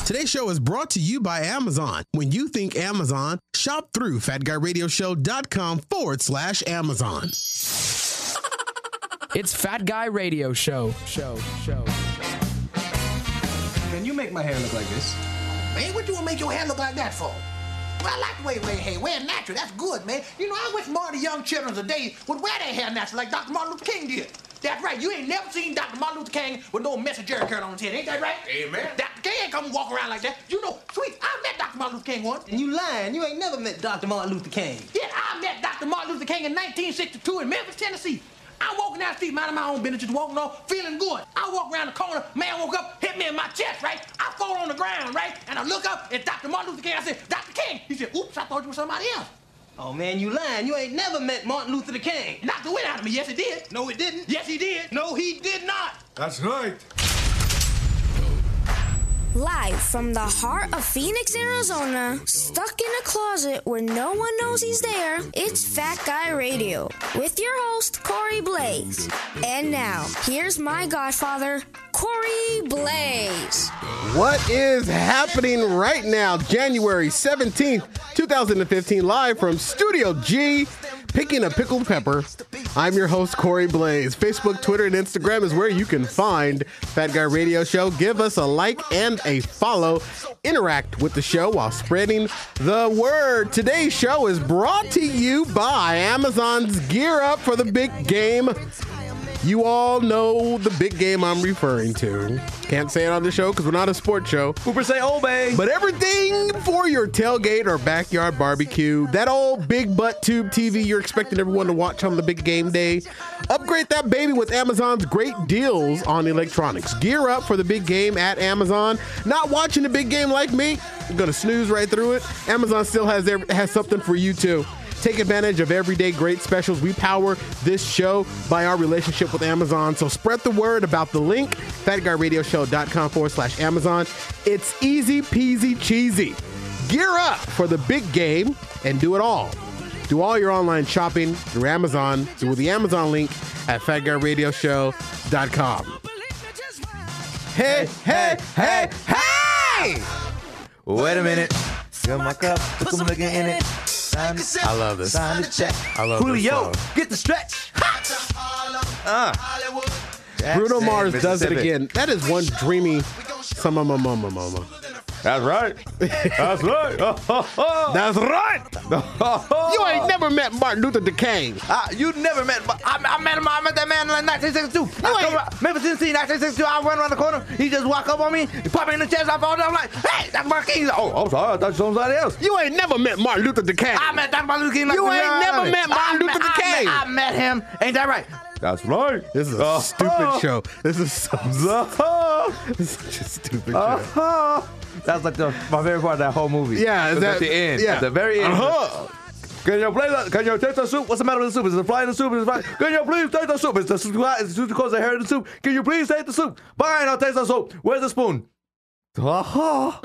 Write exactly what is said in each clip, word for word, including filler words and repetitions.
Today's show is brought to you by Amazon. When you think Amazon, shop through fatguyradioshow.com forward slash Amazon. It's Fat Guy Radio Show. Show, show. Can you make my hair look like this? Man, what you want to make your hair look like that for? Well, I like the way you wear your hair. Wear it natural. That's good, man. You know, I wish more of the young children today would wear their hair natural like Doctor Martin Luther King did. That's right. You ain't never seen Doctor Martin Luther King with no messy Jerry curl on his head. Ain't that right? Amen. Doctor King ain't come walk around like that. You know, sweet, I met Doctor Martin Luther King once. And you lying. You ain't never met Doctor Martin Luther King. Yeah, I met Doctor Martin Luther King in nineteen sixty-two in Memphis, Tennessee. I'm walking down the street, minding my own business, just walking on, feeling good. I walk around the corner, man woke up, hit me in my chest, right? I fall on the ground, right? And I look up, it's Doctor Martin Luther King. I said, Doctor King. He said, oops, I thought you were somebody else. Oh, man, you lying. You ain't never met Martin Luther King. Knocked the wind out of me. Yes, he did. No, it didn't. Yes, he did. No, he did not. That's right. Live from the heart of Phoenix, Arizona, stuck in a closet where no one knows he's there, it's Fat Guy Radio with your host, Corey Blaze. And now, here's my godfather, Corey Blaze. What is happening right now? January seventeenth, twenty fifteen, live from Studio G, picking a pickled pepper. I'm your host, Corey Blaze. Facebook, Twitter, and Instagram is where you can find Fat Guy Radio Show. Give us a like and a follow. Interact with the show while spreading the word. Today's show is brought to you by Amazon's Gear Up for the Big Game. You all know the big game I'm referring to. Can't say it on the show because we're not a sports show. Hooper say obey. But everything for your tailgate or backyard barbecue, that old big butt tube T V you're expecting everyone to watch on the big game day, upgrade that baby with Amazon's great deals on electronics. Gear up for the big game at Amazon. Not watching the big game like me? I'm going to snooze right through it. Amazon still has, their, has something for you too. Take advantage of everyday great specials. We power this show by our relationship with Amazon. So spread the word about the link, fatguyradioshow.com forward slash Amazon. It's easy peasy cheesy. Gear up for the big game and do it all. Do all your online shopping through Amazon, through the Amazon link at fatguyradioshow dot com. Hey, hey, hey, hey! Wait a minute. Fill my cup, put some liquor in it. I love this. Sign the check. I love Julio, this song. get the stretch. Uh. Bruno Jackson, Mars does it Mississippi. again. That is one dreamy summer mama mama. That's right. That's right. That's right. You ain't never met Martin Luther King. Uh, you never met, but I, I met him. I met that man in nineteen sixty-two. I come around, Memphis, Tennessee, nineteen sixty-two. I went around the corner. He just walked up on me. He popped me in the chest. I fall down. I'm like, hey, that's Martin King. He's like, oh, I'm sorry. I thought you saw somebody else. You ain't never met Martin Luther King. I met Doctor Martin Luther King. Like You the ain't real never enemy. met Martin I Luther met- I King. met- I met him. Ain't that right? That's right. This is a Uh, stupid uh, show. This is so uh, this is such a stupid show. uh, That's like the, my favorite part of that whole movie. Yeah, is It's that at the end. Yeah. At the very end. Uh-huh. Can you play that? Can you taste the soup? What's the matter with the soup? Is it fly in the soup? Is it fly? Can you please taste the soup? Is the soup is the soup because the hair in the soup? Can you please taste the soup? Fine, I'll taste the soup. Where's the spoon? Uh-huh.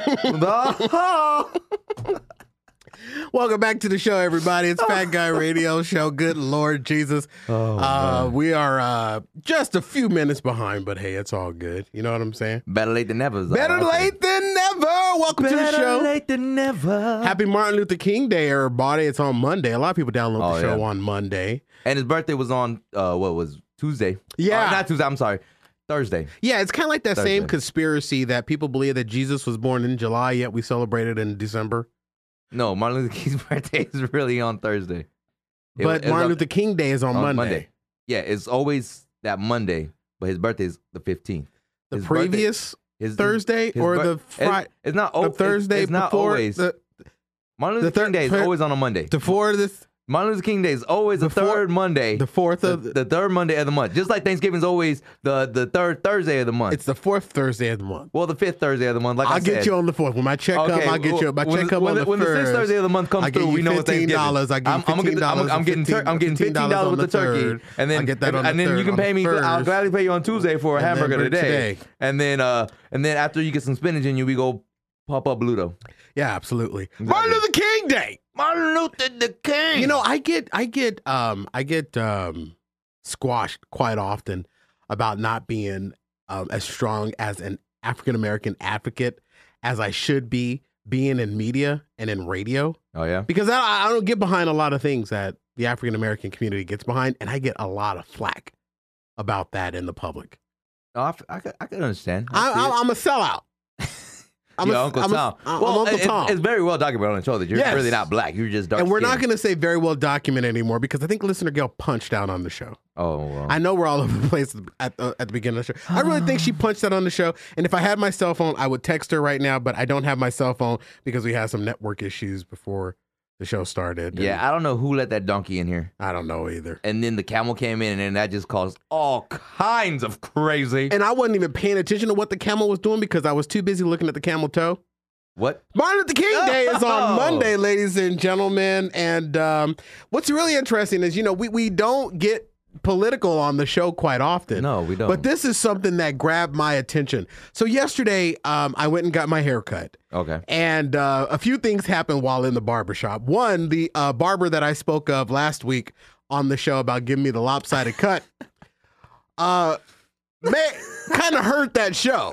Uh-huh. Welcome back to the show, everybody. It's Fat Guy Radio Show. Good Lord Jesus. Oh, uh, we are uh, just a few minutes behind, but hey, it's all good. You know what I'm saying? Better late than never. Better late than never. Welcome Better to the show. late than never. Happy Martin Luther King Day, everybody. It's on Monday. A lot of people download Oh, the show yeah. on Monday. And his birthday was on, uh, what was, Tuesday? Yeah. Uh, not Tuesday, I'm sorry. Thursday. Yeah, it's kind of like that Thursday. same conspiracy that people believe that Jesus was born in July, yet we celebrate it in December. No, Martin Luther King's birthday is really on Thursday. It- But it's Martin on- Luther King Day is on, on Monday. Yeah, it's always that Monday, but his birthday is the fifteenth. The His birthday- previous his, Thursday his or bir- the Friday? It's, it's not The o- Thursday It's, it's not before always. the, Martin the Luther King thir- Day is thir- always on a Monday. before this Martin Luther King Day is always the, The four- third Monday. the fourth the, of the third Monday of the month. Just like Thanksgiving is always the, the third Thursday of the month. it's the fourth Thursday of the month. well, the fifth Thursday of the month. Like I I'll get said. you on the fourth. When my check come, I'll get you. My when check the- come when on the, the when the first. sixth Thursday of the month comes I get through, you we know it's fifteen Thanksgiving. dollars. I get you I'm, I'm gonna get fifteen the, I'm, dollars. I'm getting tur- I'm getting fifteen dollars with the turkey, and then I get that on and the then third, you can on pay the me. I'll first. gladly pay you on Tuesday for a And then hamburger for today. today. And then uh and then after you get some spinach in you, we go pop up Bluto. Yeah, absolutely. Martin Luther King Day. Martin Luther the King. You know, I get, I get, um, I get um, squashed quite often about not being um, as strong as an African American advocate as I should be being in media and in radio. Oh, yeah? Because I, I don't get behind a lot of things that the African American community gets behind, and I get a lot of flack about that in the public. No, I, I, can- I can understand. I, I see I, it. I'm a sellout. I'm Your a, Uncle I'm Tom. A, I'm well, Uncle it- Tom. It's very well documented on the show that you're Yes. really not black. You're just dark. And we're not going to say very well documented anymore because I think listener Gail punched out on the show. Oh, well. I know we're all over the place at the, at the beginning of the show. I really think she punched out on the show. And if I had my cell phone, I would text her right now, but I don't have my cell phone because we had some network issues before the show started. yeah, I don't know who let that donkey in here. I don't know either. And then the camel came in, and then that just caused all kinds of crazy. And I wasn't even paying attention to what the camel was doing because I was too busy looking at the camel toe. What? Martin Luther King Day is on Oh. Monday, ladies and gentlemen. And um, what's really interesting is, you know, we, we don't get political on the show quite often. No, we don't. But this is something that grabbed my attention. So yesterday, um, I went and got my hair cut. Okay. And uh, a few things happened while in the barbershop. One, the uh, barber that I spoke of last week on the show about giving me the lopsided cut, uh, man, kind of hurt that show.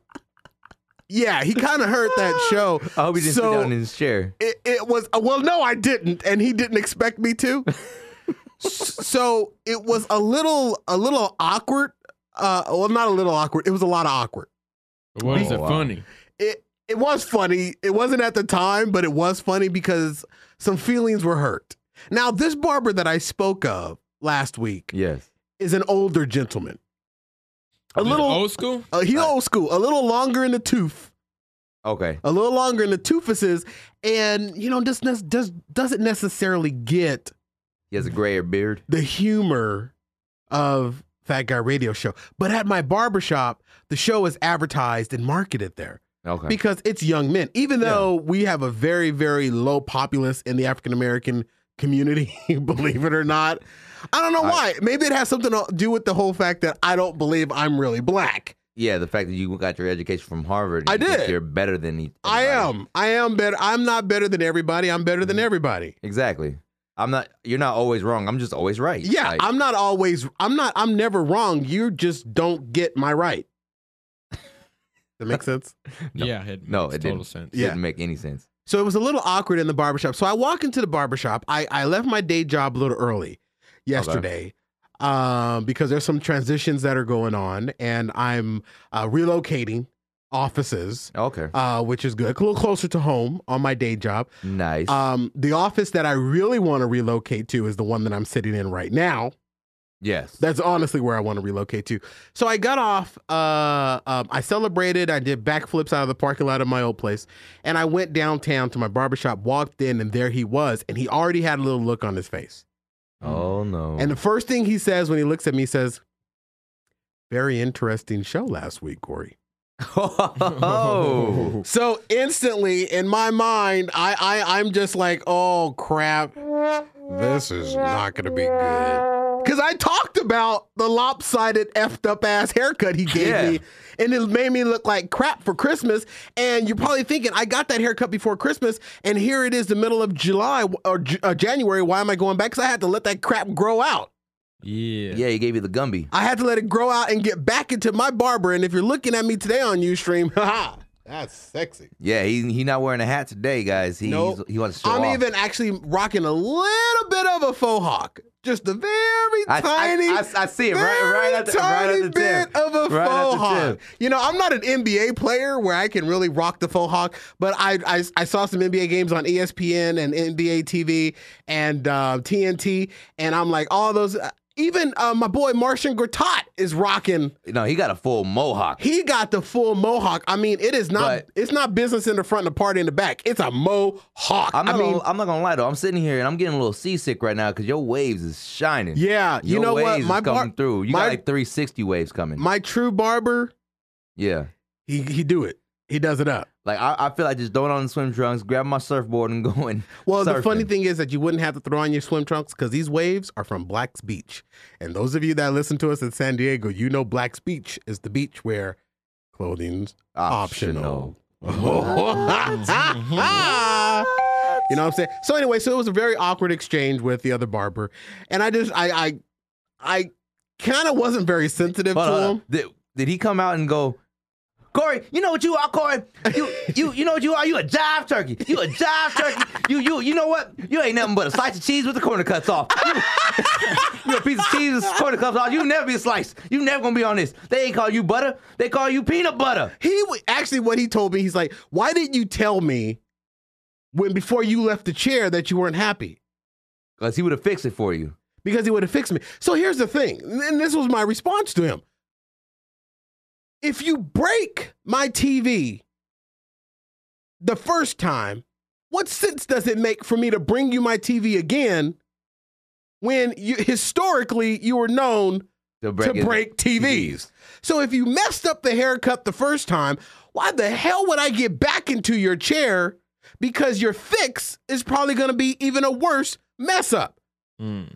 Yeah, he kind of hurt that show. I hope he didn't So sit down in his chair. It, it was, well, no, I didn't. And he didn't expect me to. S- so it was a little, a little awkward. Uh, well, not a little awkward. It was a lot of awkward. What is Oh, it wow. funny? It it was funny. It wasn't at the time, but it was funny because some feelings were hurt. Now, this barber that I spoke of last week Yes. is an older gentleman. A Is it little old school. Uh, he's old school, a little longer in the tooth, Okay. a little longer in the toofuses, and you know, just does does doesn't necessarily get He has a grayer beard. the humor of Fat Guy Radio Show. But at my barbershop, the show is advertised and marketed there. Okay. Because it's young men. Even though we have a very, very low populace in the African American community, believe it or not. I don't know I- why. Maybe it has something to do with the whole fact that I don't believe I'm really black. yeah, the fact that you got your education from Harvard. and I you think did. You're better than each. I am. I am better. I'm not better than everybody. I'm better Mm-hmm. than everybody. Exactly. I'm not. You're not always wrong. I'm just always right. Yeah, Like, I'm not always, I'm not, I'm never wrong. You just don't get my right. That make sense? Yeah, it No, makes it total didn't. sense. Yeah. Didn't make any sense. So it was a little awkward in the barbershop. So I walk into the barbershop. I, I left my day job a little early yesterday um, because there's some transitions that are going on, and I'm uh, relocating offices, Okay. uh, which is good. A little closer to home on my day job. Nice. Um, the office that I really want to relocate to is the one that I'm sitting in right now. yes. That's honestly where I want to relocate to. So I got off. Uh, um, I celebrated. I did backflips out of the parking lot of my old place, and I went downtown to my barbershop. Walked in, and there he was, and he already had a little look on his face. oh no. And the first thing he says when he looks at me, he says, "Very interesting show last week, Corey." oh. So instantly, in my mind, I, I I'm just like, "Oh crap, this is not going to be good." Because I talked about the lopsided, effed up ass haircut he gave Yeah. me, and it made me look like crap for Christmas. And you're probably thinking, I got that haircut before Christmas, and here it is, the middle of July or J- uh, January. Why am I going back? Because I had to let that crap grow out. Yeah. Yeah, he gave you the Gumby. I had to let it grow out and get back into my barber. And if you're looking at me today on Ustream, haha, that's sexy. Yeah, he he not wearing a hat today, guys. He Nope. he's- he wants to show I'm off. even actually rocking a little bit of a faux hawk. Just a very I- I- tiny, I- I see it right- very right at the- right tiny at the tip. bit of a Right at faux the hawk. tip. You know, I'm not an N B A player where I can really rock the faux hawk, but I I, I saw some N B A games on E S P N and N B A T V and uh, T N T, and I'm like, all those. Uh, even uh, my boy Martian Gortat is rocking. No, he got a full mohawk. He got the full mohawk. I mean, it is not. But- it's not business in the front and the party in the back. It's a mohawk. I'm I not, mean, gonna, I'm not gonna lie though. I'm sitting here and I'm getting a little seasick right now because your waves is shining. yeah. You Your know what? waves My is coming bar- through. You my- got like three sixty waves coming. my true barber, yeah. he he do it. He does it up. Like I, I feel like just throwing on the swim trunks, grab my surfboard and going. Well, the surfing. funny thing is that you wouldn't have to throw on your swim trunks because these waves are from Black's Beach. And those of you that listen to us in San Diego, you know Black's Beach is the beach where clothing's optional. You know what I'm saying? So anyway, so it was a very awkward exchange with the other barber, and I just I I I kind of wasn't very sensitive Hold to on, hold him. on. Did, did he come out and go, Corey, you know what you are, Corey? You you you know what you are? You a jive turkey. You a jive turkey. You you you know what? You ain't nothing but a slice of cheese with the corner cuts off. You, you a piece of cheese with the corner cuts off. You never be a slice. You never gonna be on this. They ain't call you butter. They call you peanut butter. He w- actually, what he told me, he's like, "Why didn't you tell me when before you left the chair that you weren't happy?" Cause he would have fixed it for you. Because he would have fixed me. So here's the thing, and this was my response to him. If you break my T V the first time, what sense does it make for me to bring you my T V again when you, historically you were known To break, to it- break T Vs? So if you messed up the haircut the first time, why the hell would I get back into your chair? Because your fix is probably going to be even a worse mess up. Mm.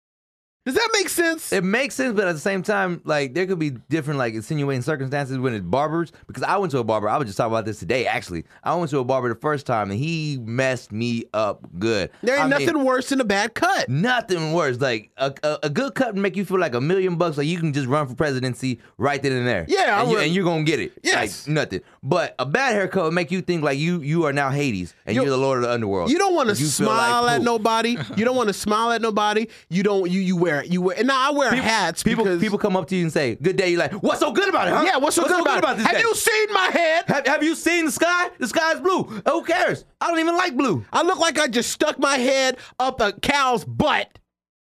Does that make sense? It makes sense, but at the same time, like there could be different, like insinuating circumstances when it's barbers. Because I went to a barber. I was just talking about this today. Actually, I went to a barber the first time, and he messed me up good. There ain't I mean, nothing worse than a bad cut. Nothing worse. Like a, a, a good cut would make you feel like a million bucks. Like you can just run for presidency right then and there. Yeah, I and, you, would- and you're gonna get it. Yes. like, nothing. But a bad haircut would make you think like you you are now Hades and You- you're the Lord of the underworld. You don't want to You feel smile like at poop. nobody. You don't want to smile at nobody. You don't. You you wear you wear. And now I wear People, hats people, because people come up to you and say, "Good day." You're like, "What's so good about it, huh? yeah. What's so good about, it? this Have day? you seen my head? Have, have you seen the sky? The sky's blue. Who cares? I don't even like blue. I look like I just stuck my head up a cow's butt.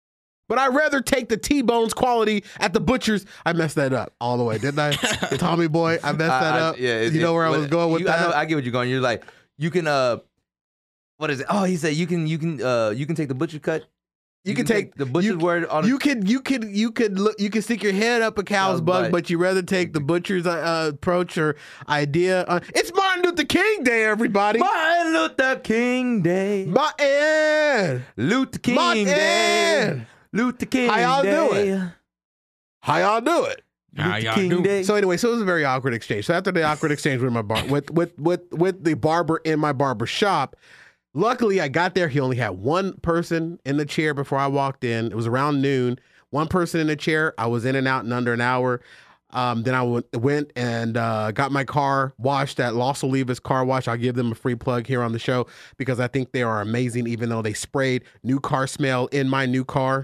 But I'd rather take the T-Bones quality at the butcher's. I messed that up all the way, didn't I? Tommy boy, I messed that I- I- up. yeah, it- you know it- where I what- was going with you- that? I, know, I get what you're going. You're like, you can, uh, what is it? Oh, he said you can, you can, uh, you can take the butcher cut. you can take the butcher's you, word on. You could, you could, you could look. You could stick your head up a cow's Cow's butt, butt. but you rather take the butcher's uh, uh, approach or idea. Uh, it's Martin Luther King Day, everybody. Martin Luther King Day. Martin, Luther King Martin. Day. Luther King How y'all Day. doing? how y'all do it? How Luther y'all King do? Day. So anyway, so it was a very awkward exchange. So after the awkward exchange with my bar, with with with with the barber in my barber shop, luckily I got there. He only had one person in the chair before I walked in. It was around noon. One person in the chair. I was in and out in under an hour. Um, then I w- went and uh, got my car washed at Los Olivas Car Wash. I'll give them a free plug here on the show because I think they are amazing, even though they sprayed new car smell in my new car.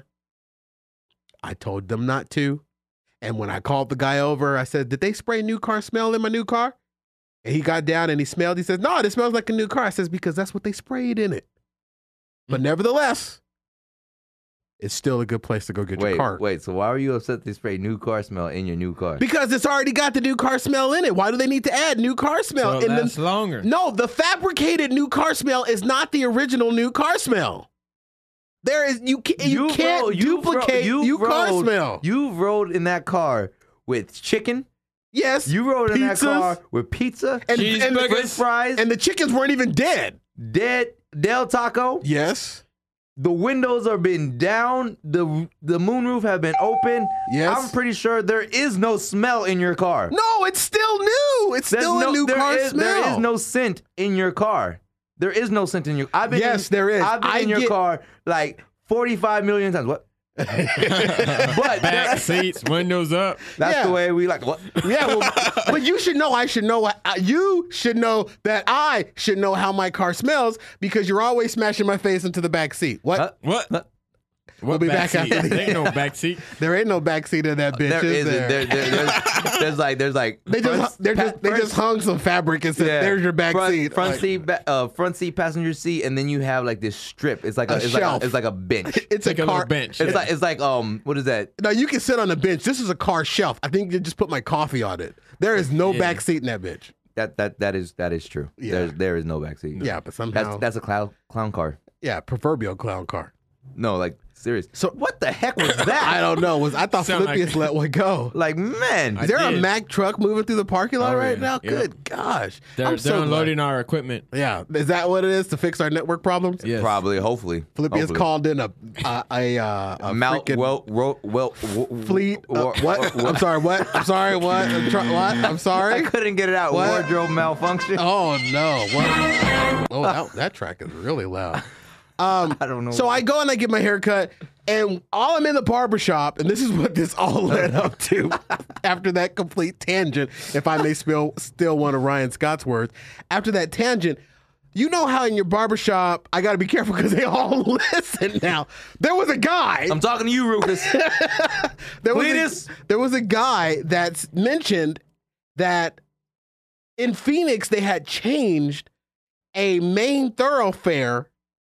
I told them not to. And when I called the guy over, I said, "Did they spray new car smell in my new car?" And he got down and he smelled. He says, "No, it smells like a new car." I says, "Because that's what they sprayed in it." But nevertheless, it's still a good place to go get Wait, your car. wait. So why were you upset they sprayed new car smell in your new car? Because it's already got the new car smell in it. Why do they need to add new car smell? So it And then- lasts longer. no, the fabricated new car smell is not the original new car smell. There is you can't you You've can't rode- you've ro- duplicate you've new car rode- smell. You've rode in that car with chicken. Yes, You rode in that pizzas, car with pizza, and, and, Cheeseburgers. French fries, and the chickens weren't even dead. dead Del Taco. Yes. The windows are been down. The the moonroof have been open. Yes. I'm pretty sure there is no smell in your car. No, it's still new. It's There's still no, a new there car is- smell. There is no scent in your car. There is no scent in your. I've been Yes, in, there is. I've been I in your get- car like forty-five million times. What? but Back there- seats, windows up. that's Yeah. the way we like. What? Yeah, well, but you should know. I should know. uh, You should know that I should know how my car smells because you're always smashing my face into the back seat. What? Huh? What? Huh? What be back back seat? after There ain't no back seat. There ain't no back seat in that bitch. There is isn't. there? There, there, there's, there's like there's like They just front- they're just pa- they front- just hung some fabric and said, yeah, "There's your back front, seat." front Like, seat, ba- uh, front seat, passenger seat, and then you have like this strip. It's like a, A it's like shelf. a, it's like a bench. It's Like a a little car bench. It's Yeah. like it's like um what is that? No, you can sit on the bench. This is a car shelf. I think you just put my coffee on it. There is no Yeah. back seat in that bitch. That that that is that is true. Yeah. There's there is no backseat. Yeah, but somehow That's that's a clown clown car. yeah, proverbial clown car. No, like serious. So- what the heck was that? I don't know. Was I thought Sound like- Philippians let one go? Like man, Is there a did. Mack truck moving through the parking lot Oh, right yeah. now? Yep. Good gosh. They're, I'm they're so glad. unloading our equipment. Yeah, is that what it is to fix our network problems? Yes. probably, hopefully. Philippians hopefully. called in a a a, uh, a Mount freaking well ro, well w- fleet. Uh, wa- what? wa- I'm sorry. What? I'm sorry. What? I'm try- what? I'm I sorry. couldn't get it out. What? Wardrobe malfunction. Oh no! What? Oh, that, that track is really loud. Um, I don't know. So I go and I get my hair cut. And all I'm in the barbershop, and this is what this all led up to after that complete tangent, if I may spill, steal one of Ryan Scott's words. After that tangent, you know how in your barbershop, I got to be careful because they all listen now. There was a guy. I'm talking to you, Rufus. there, was Cletus. a, there was a guy that's mentioned that in Phoenix, they had changed a main thoroughfare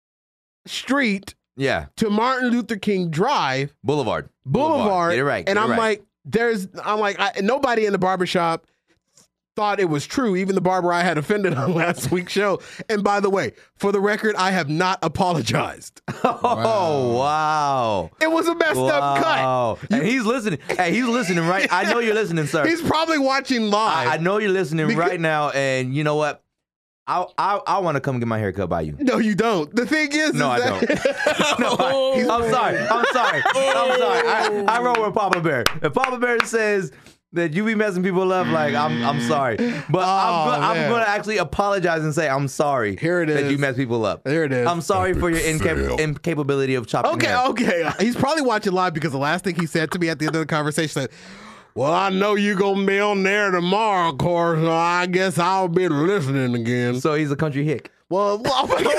street Yeah. to Martin Luther King Drive Boulevard. Boulevard. Get it right. And Get it I'm right. like, there's, I'm like, I, nobody in the barbershop thought it was true. Even the barber I had offended on last week's show. And by the way, for the record, I have not apologized. Oh, wow. It was a messed up cut. Wow. And he's listening. Hey, he's listening, right? I know you're listening, sir. He's probably watching live. I, I know you're listening Because- right now, and you know what? I I, I want to come get my haircut by you. No, you don't. The thing is, No, is I that- don't. No, I, I'm sorry. I'm sorry. I'm sorry. I, I roll with Papa Bear. If Papa Bear says that you be messing people up, like I'm I'm sorry, but I'm Oh, go- I'm man. going to actually apologize and say I'm sorry. Here it that is. you mess people up. There it is. I'm sorry for your incap- incapability of chopping. Okay, hair. okay. He's probably watching live because the last thing he said to me at the end of the conversation said, well, I know you're going to be on there tomorrow, of course, so I guess I'll be listening again. So he's a country hick. Well, well, oh my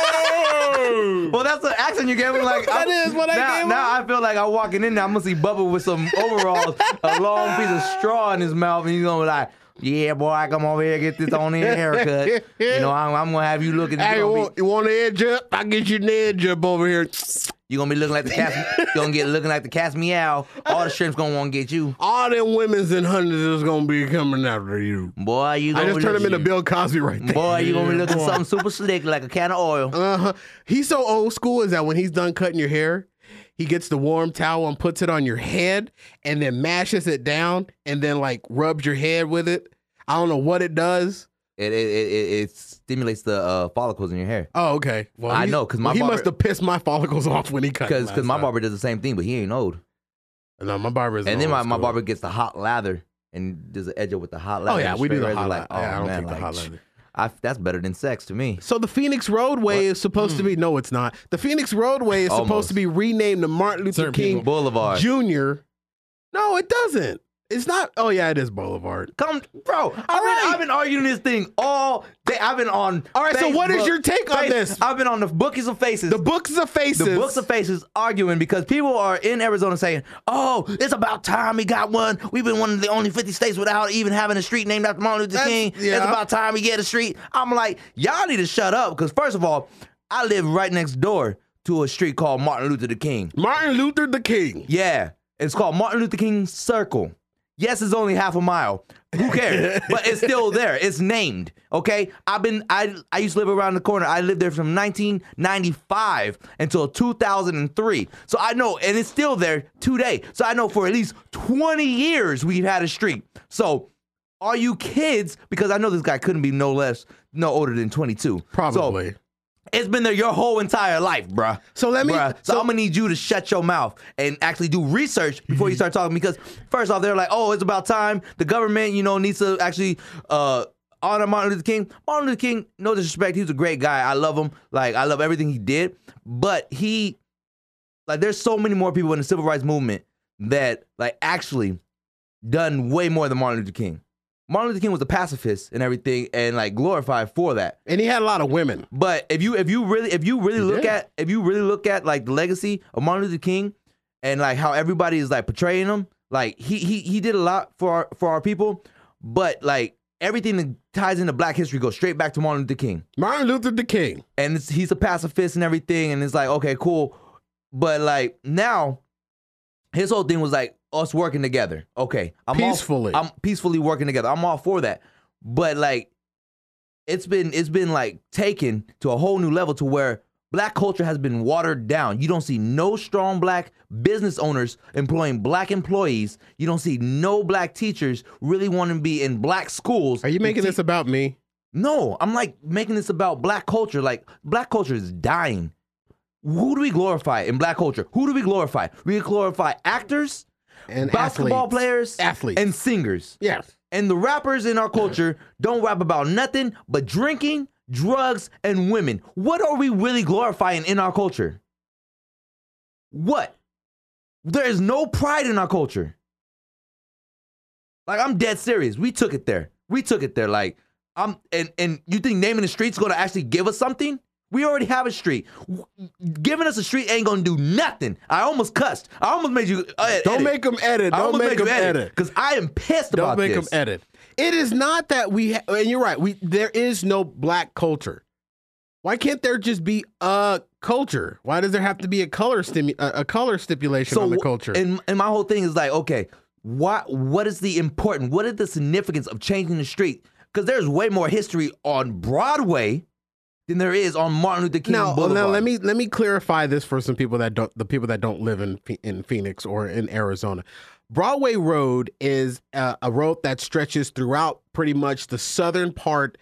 God. Well, that's the accent you gave him. Like That I'm- is what I now, gave him. Now I feel like I'm walking in there. I'm gonna see Bubba with some overalls, a long piece of straw in his mouth, and he's gonna be like, "Yeah, boy, I come over here and get this on here haircut. You know, I'm, I'm gonna have you looking. Hey, you You're gonna, want, you want an edge up? I'll get you an edge up over here. be, you gonna be looking like the cat. You gonna get looking like the cat's meow. All the shrimps gonna want to get you, All them women's and hundreds is going to be coming after you. boy. You I gonna just be turned him into looking- Bill Cosby right there. Boy, you gonna be looking something super slick like a can of oil. Uh-huh. He's so old school is that when he's done cutting your hair, he gets the warm towel and puts it on your head and then mashes it down and then like rubs your head with it. I don't know what it does. It it it, it, it stimulates the uh, follicles in your hair. Oh, okay. Well, I he- know, 'cause my well, he barber- must have pissed my follicles off when he cut. Because last because my time. barber does the same thing, but he ain't old. No, my barber is. And then old my, my school. barber gets the hot lather and does the edge up with the hot lather. Oh yeah, and we do straight the razor, hot like, lather. oh, Yeah, I don't man, think the like, hot lather. I, that's better than sex to me. So the Phoenix Roadway is supposed to be no, it's not. The Phoenix Roadway is supposed Almost. to be renamed to Martin Luther Certain King people- Boulevard. Junior No, it doesn't. It's not. Oh yeah, it is Boulevard. Come, bro. I've, right. been, I've been arguing this thing all day. I've been on. All right, so what is Facebook, your take on Face- this? I've been on the Bookies of Faces. The books of faces. The books of faces arguing because people are in Arizona saying, "Oh, it's about time we got one. We've been one of the only fifty states without even having a street named after Martin Luther That's- King. yeah. It's about time we get a street." I'm like, y'all need to shut up because first of all, I live right next door to a street called Martin Luther the King. Martin Luther the King. Yeah, it's called Martin Luther King Circle. Yes, it's only half a mile. Who cares? But it's still there. It's named. Okay. I've been. I I used to live around the corner. I lived there from nineteen ninety-five until two thousand three. So I know, and it's still there today. So I know for at least twenty years we've had a street. So are you kids? Because I know this guy couldn't be no less, no older than twenty-two. Probably. So, it's been there your whole entire life, bruh. So let me- Bruh. So, so- I'm gonna need you to shut your mouth and actually do research before you start talking. Because first off, they're like, "Oh, it's about time." The government, you know, needs to actually uh, honor Martin Luther King. Martin Luther King, no disrespect, he was a great guy. I love him. Like I love everything he did. But he, like, there's so many more people in the civil rights movement that like actually done way more than Martin Luther King. Martin Luther King was a pacifist and everything, and like glorified for that. And he had a lot of women. But if you if you really if you really look did. at if you really look at like the legacy of Martin Luther King and like how everybody is like portraying him, like he he he did a lot for our, for our people, but like everything that ties into Black history goes straight back to Martin Luther King. Martin Luther the King. And it's, he's a pacifist and everything, and it's like okay, cool, but like now his whole thing was like us working together. Okay, I'm Peacefully. All, I'm peacefully working together. I'm all for that, but like it's been it's been like taken to a whole new level to where Black culture has been watered down. You don't see no strong Black business owners employing Black employees. You don't see no Black teachers really wanting to be in Black schools. Are you making to this about me? No, I'm like making this about Black culture. Like Black culture is dying. Who do we glorify in Black culture? Who do we glorify? We glorify actors, And basketball athletes. players, Athletes. and singers. Yes. And the rappers in our culture don't rap about nothing but drinking, drugs, and women. What are we really glorifying in our culture? What? There is no pride in our culture. Like, I'm dead serious. We took it there. We took it there. Like, I'm, and, and you think naming the street's gonna actually give us something? We already have a street. Giving us a street ain't gonna do nothing. I almost cussed. I almost made you uh, edit. Don't make them edit. I Don't almost make made you them edit. edit. Because I am pissed Don't about make this. them edit. It is not that we, ha- and you're right, we there is no black culture. Why can't there just be a culture? Why does there have to be a color stimu- a, a color stipulation on the culture? And, and my whole thing is like, okay, what what is the important? What is the significance of changing the street? Because there's way more history on Broadway than there is on Martin Luther King now, Boulevard. now let me let me clarify this for some people that don't, the people that don't live in in Phoenix or in Arizona. Broadway Road is a, a road that stretches throughout pretty much the southern part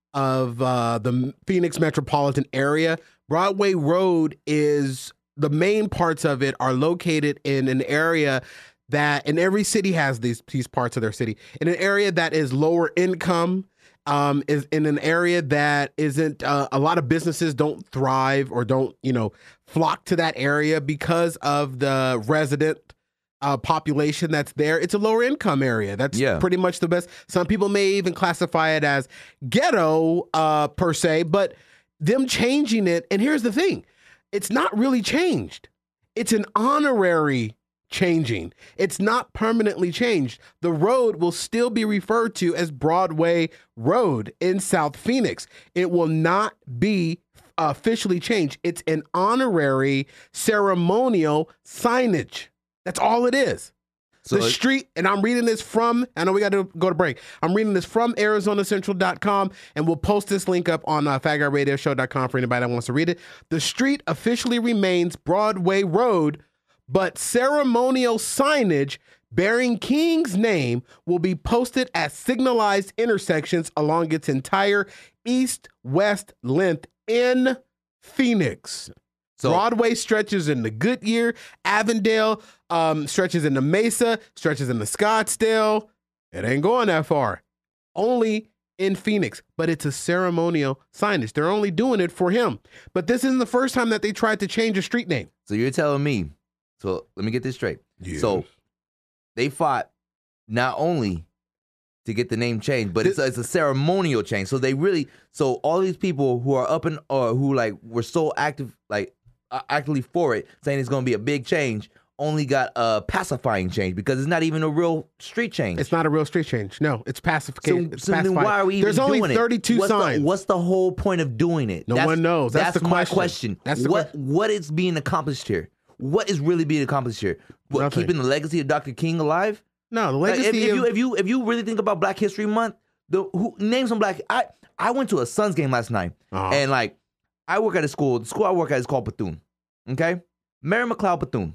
of uh, the Phoenix metropolitan area. Broadway Road is, the main parts of it are located in an area that, and every city has these these parts of their city, in an area that is lower income, um, is in an area that isn't, uh, a lot of businesses don't thrive or don't, you know, flock to that area because of the resident uh, population that's there. It's a lower income area. That's Yeah. pretty much the best. Some people may even classify it as ghetto uh, per se, but them changing it, and here's the thing, it's not really changed. It's an honorary changing. It's not permanently changed. The road will still be referred to as Broadway Road in South Phoenix. It will not be officially changed. It's an honorary ceremonial signage. That's all it is. So the it- street, and I'm reading this from, I know we got to go to break. I'm reading this from Arizona Central dot com, and we'll post this link up on uh, fat guy radio show dot com for anybody that wants to read it. The street officially remains Broadway Road, but ceremonial signage bearing King's name will be posted at signalized intersections along its entire east-west length in Phoenix. So- Broadway stretches into Goodyear, Avondale, um, stretches into Mesa, stretches into Scottsdale. It ain't going that far. Only in Phoenix, but it's a ceremonial signage. They're only doing it for him. But this isn't the first time that they tried to change a street name. So you're telling me, so let me get this straight. Yes. So they fought not only to get the name changed, but it's a, it's a ceremonial change. So they really, so all these people who are up and, or who like were so active, like uh, actively for it, saying it's going to be a big change, only got a pacifying change because it's not even a real street change. It's not a real street change. No, it's So, pacification. it's so then pacified. why are we even There's only doing thirty-two it? What's signs. The, what's the whole point of doing it? No one knows. That's the my question. question. That's the what question. what is being accomplished here? What is really being accomplished here? What, Nothing. keeping the legacy of Doctor King alive? No, the Like, legacy if, if of, you if you if you really think about Black History Month, the who name some black. I I went to a Suns game last night, Uh-huh. and like I work at a school. The school I work at is called Bethune. Okay, Mary McLeod Bethune.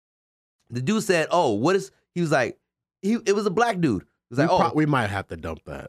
The dude said, "Oh, what is?" He was like, "He it was a black dude." He was we, like, "Oh, pro- we might have to dump that.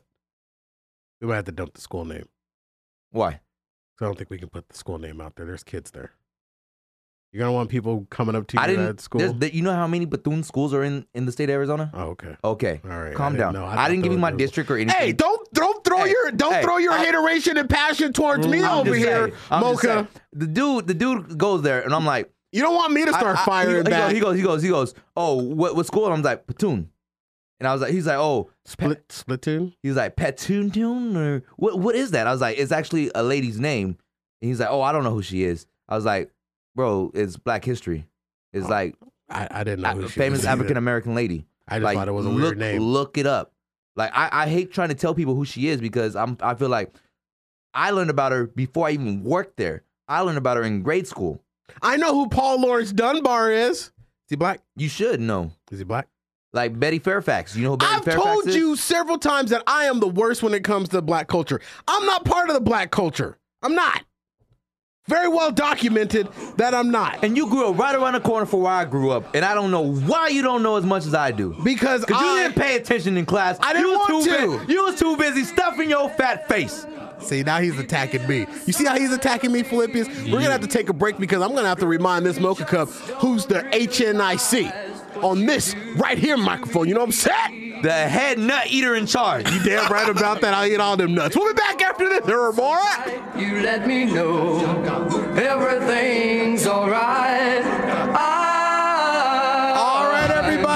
We might have to dump the school name. why?" So I don't think we can put the school name out there. There's kids there. You're gonna want people coming up to you I didn't. at school. there's- there- You know how many Bethune schools are in in the state of Arizona? Oh, okay. Okay, All right. calm I down. didn't know. I I, thought didn't give there you my was- district or anything. Hey, don't don't throw Hey, your don't hey, throw your I- hateration and passion towards me I'm over just here, saying, I'm just Mocha. saying. The dude, the dude goes there, and I'm like, You don't want me to start I- I- firing he, back. He goes, he goes, he goes. Oh, what what school? And I'm like, Platoon. And I was like, he's like, oh, Split Splatoon. he was like, Platoon tune or what? What is that? I was like, it's actually a lady's name. And he's like, oh, I don't know who she is. I was like, bro, it's Black History. It's like I, I didn't know a who she famous was either. African American lady. I just like, thought it was a look, weird name. Look it up. Like I, I hate trying to tell people who she is because I'm I feel like I learned about her before I even worked there. I learned about her in grade school. I know who Paul Lawrence Dunbar is. Is he black? You should know. Is he black? Like Betty Fairfax. You know who Betty I've Fairfax told is? you several times that I am the worst when it comes to black culture. I'm not part of the black culture. I'm not. Very well documented that I'm not. And you grew up right around the corner from where I grew up, and I don't know why you don't know as much as I do. Because Because you I didn't pay attention in class. I didn't you was want too to. bu- you was too busy stuffing your fat face. See, now he's attacking me. You see how he's attacking me, Philippians? We're going to have to take a break because I'm going to have to remind this Mocha Cup who's the H N I C on this right here microphone. You know what I'm saying? The head nut eater in charge. You damn right about that. I'll eat all them nuts. We'll be back after this. There are more. You let me know everything's alright. I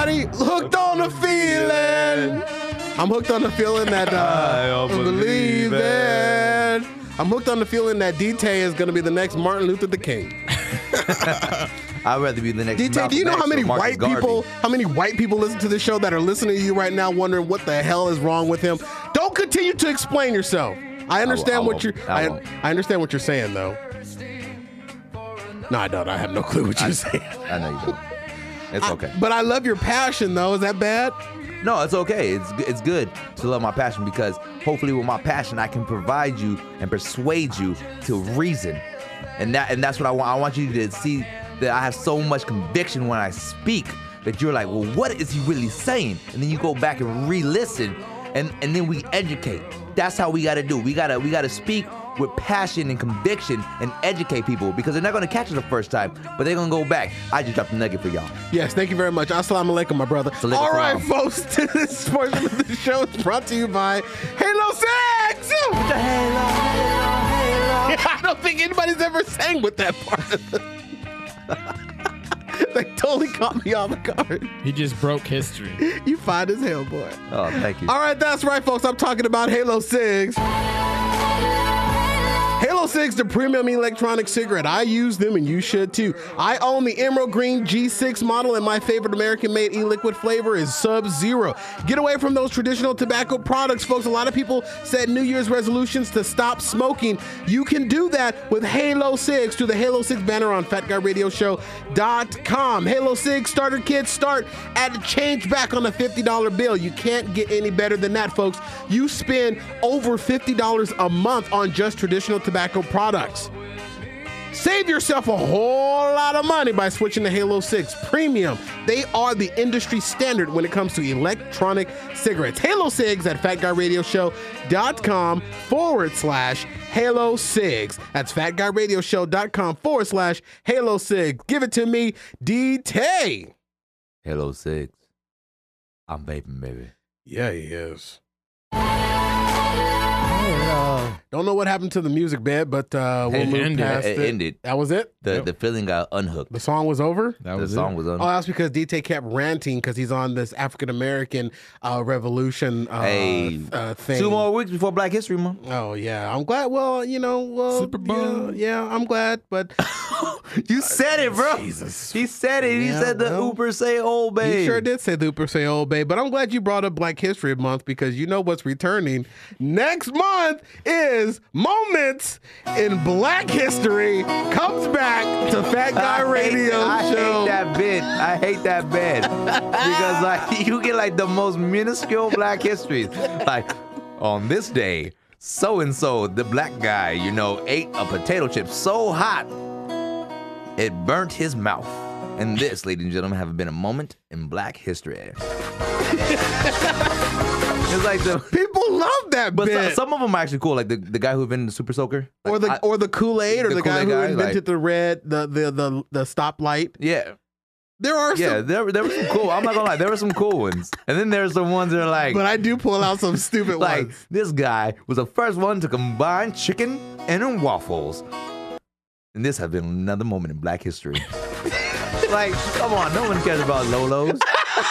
Everybody hooked on the feeling. I'm hooked on the feeling that uh, I don't believe believe it. I'm hooked on the feeling that D-Tay is going to be the next Martin Luther the King. I'd rather be the next. D-Tay, do you know how Malcolm many X or Marcus white Garvey. people, how many white people listen to this show that are listening to you right now, wondering what the hell is wrong with him? Don't continue to explain yourself. I understand I what won't. you're. I I, won't. I understand what you're saying, though. No, I don't. I have no clue what you're saying. I know you don't. It's okay. But I love your passion, though. Is that bad? No, it's okay. It's it's good to love my passion because hopefully with my passion I can provide you and persuade you to reason, and that and that's what I want. I want you to see that I have so much conviction when I speak that you're like, well, what is he really saying? And then you go back and re-listen, and and then we educate. That's how we got to do. We gotta we gotta speak with passion and conviction and educate people because they're not gonna catch it the first time, but they're gonna go back. I just dropped a nugget for y'all. Yes, thank you very much. Assalamu alaikum, my brother. Alaikum All right, salam. folks, this portion of the show is brought to you by Halo six. I don't think anybody's ever sang with that part. They totally caught me off guard. He just broke history. You fine as hell, boy. Oh, thank you. All right, that's right, folks. I'm talking about Halo six. Halo six, the premium electronic cigarette. I use them and you should too. I own the Emerald Green G six model and my favorite American-made e-liquid flavor is Sub-Zero. Get away from those traditional tobacco products, folks. A lot of people set New Year's resolutions to stop smoking. You can do that with Halo six through the Halo six banner on fat guy radio show dot com. Halo six starter kits start at change back on a fifty dollar bill. You can't get any better than that, folks. You spend over fifty dollars a month on just traditional tobacco products. Save yourself a whole lot of money by switching to Halo six Premium. They are the industry standard when it comes to electronic cigarettes. Halo six at fat guy radio show dot com forward slash Halo six. That's fat guy radio show dot com forward slash Halo six. Give it to me, D-Tay. Halo six. I'm vaping, baby. Yeah, he is. Don't know what happened to the music bed, but uh, we'll It move ended. past It it. ended. That was it? The Yep. the feeling got unhooked. The song was over? That The was song it. was Oh, unhooked. that's because D-Tay kept ranting because he's on this African American uh, Revolution uh, Hey, uh, thing. two more weeks before Black History Month. Oh yeah, I'm glad. Well, you know, well, Super Bowl. Yeah, yeah, I'm glad. But You said it, bro. Jesus. He said it. He Yeah, said the well, Uber say old babe. you sure did say the Uber say old babe. But I'm glad you brought up Black History Month because you know what's returning next month is Moments in Black History comes back to Fat Guy I hate- Radio I Show. hate that bit. I hate that bit because like you get like the most minuscule Black histories. Like on this day, so and so, the black guy, you know, ate a potato chip so hot it burnt his mouth. And this, ladies and gentlemen, have been a moment in Black history. It's like the. People love that But bit. so- some of them are actually cool, like the, the guy who invented the Super Soaker. Like, or the I- or the Kool-Aid or the the, guy Kool-Aid who guy, invented like- the red the the the, the stoplight. yeah. There are Yeah, some, there, there were some cool. I'm not gonna lie, there were some cool ones, and then there's some ones that are like, but I do pull out some stupid like ones. this guy was the first one to combine chicken and waffles, and this has been another moment in Black history. Like, come on, no one cares about Lolo's.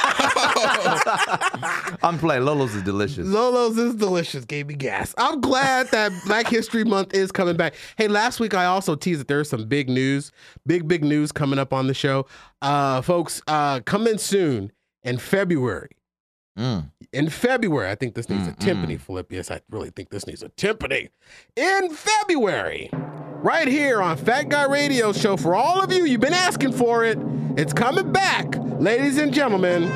I'm playing. Lolo's is delicious. Lolo's is delicious. Gave me gas. I'm glad that Black History Month is coming back. Hey, last week I also teased that there's some big news, big, big news coming up on the show. Uh, folks, uh, coming soon in February. Mm. In February, I think this needs a Mm, timpani flip. Yes, I really think this needs a timpani. In February, right here on Fat Guy Radio Show, for all of you, you've been asking for it. It's coming back, ladies and gentlemen.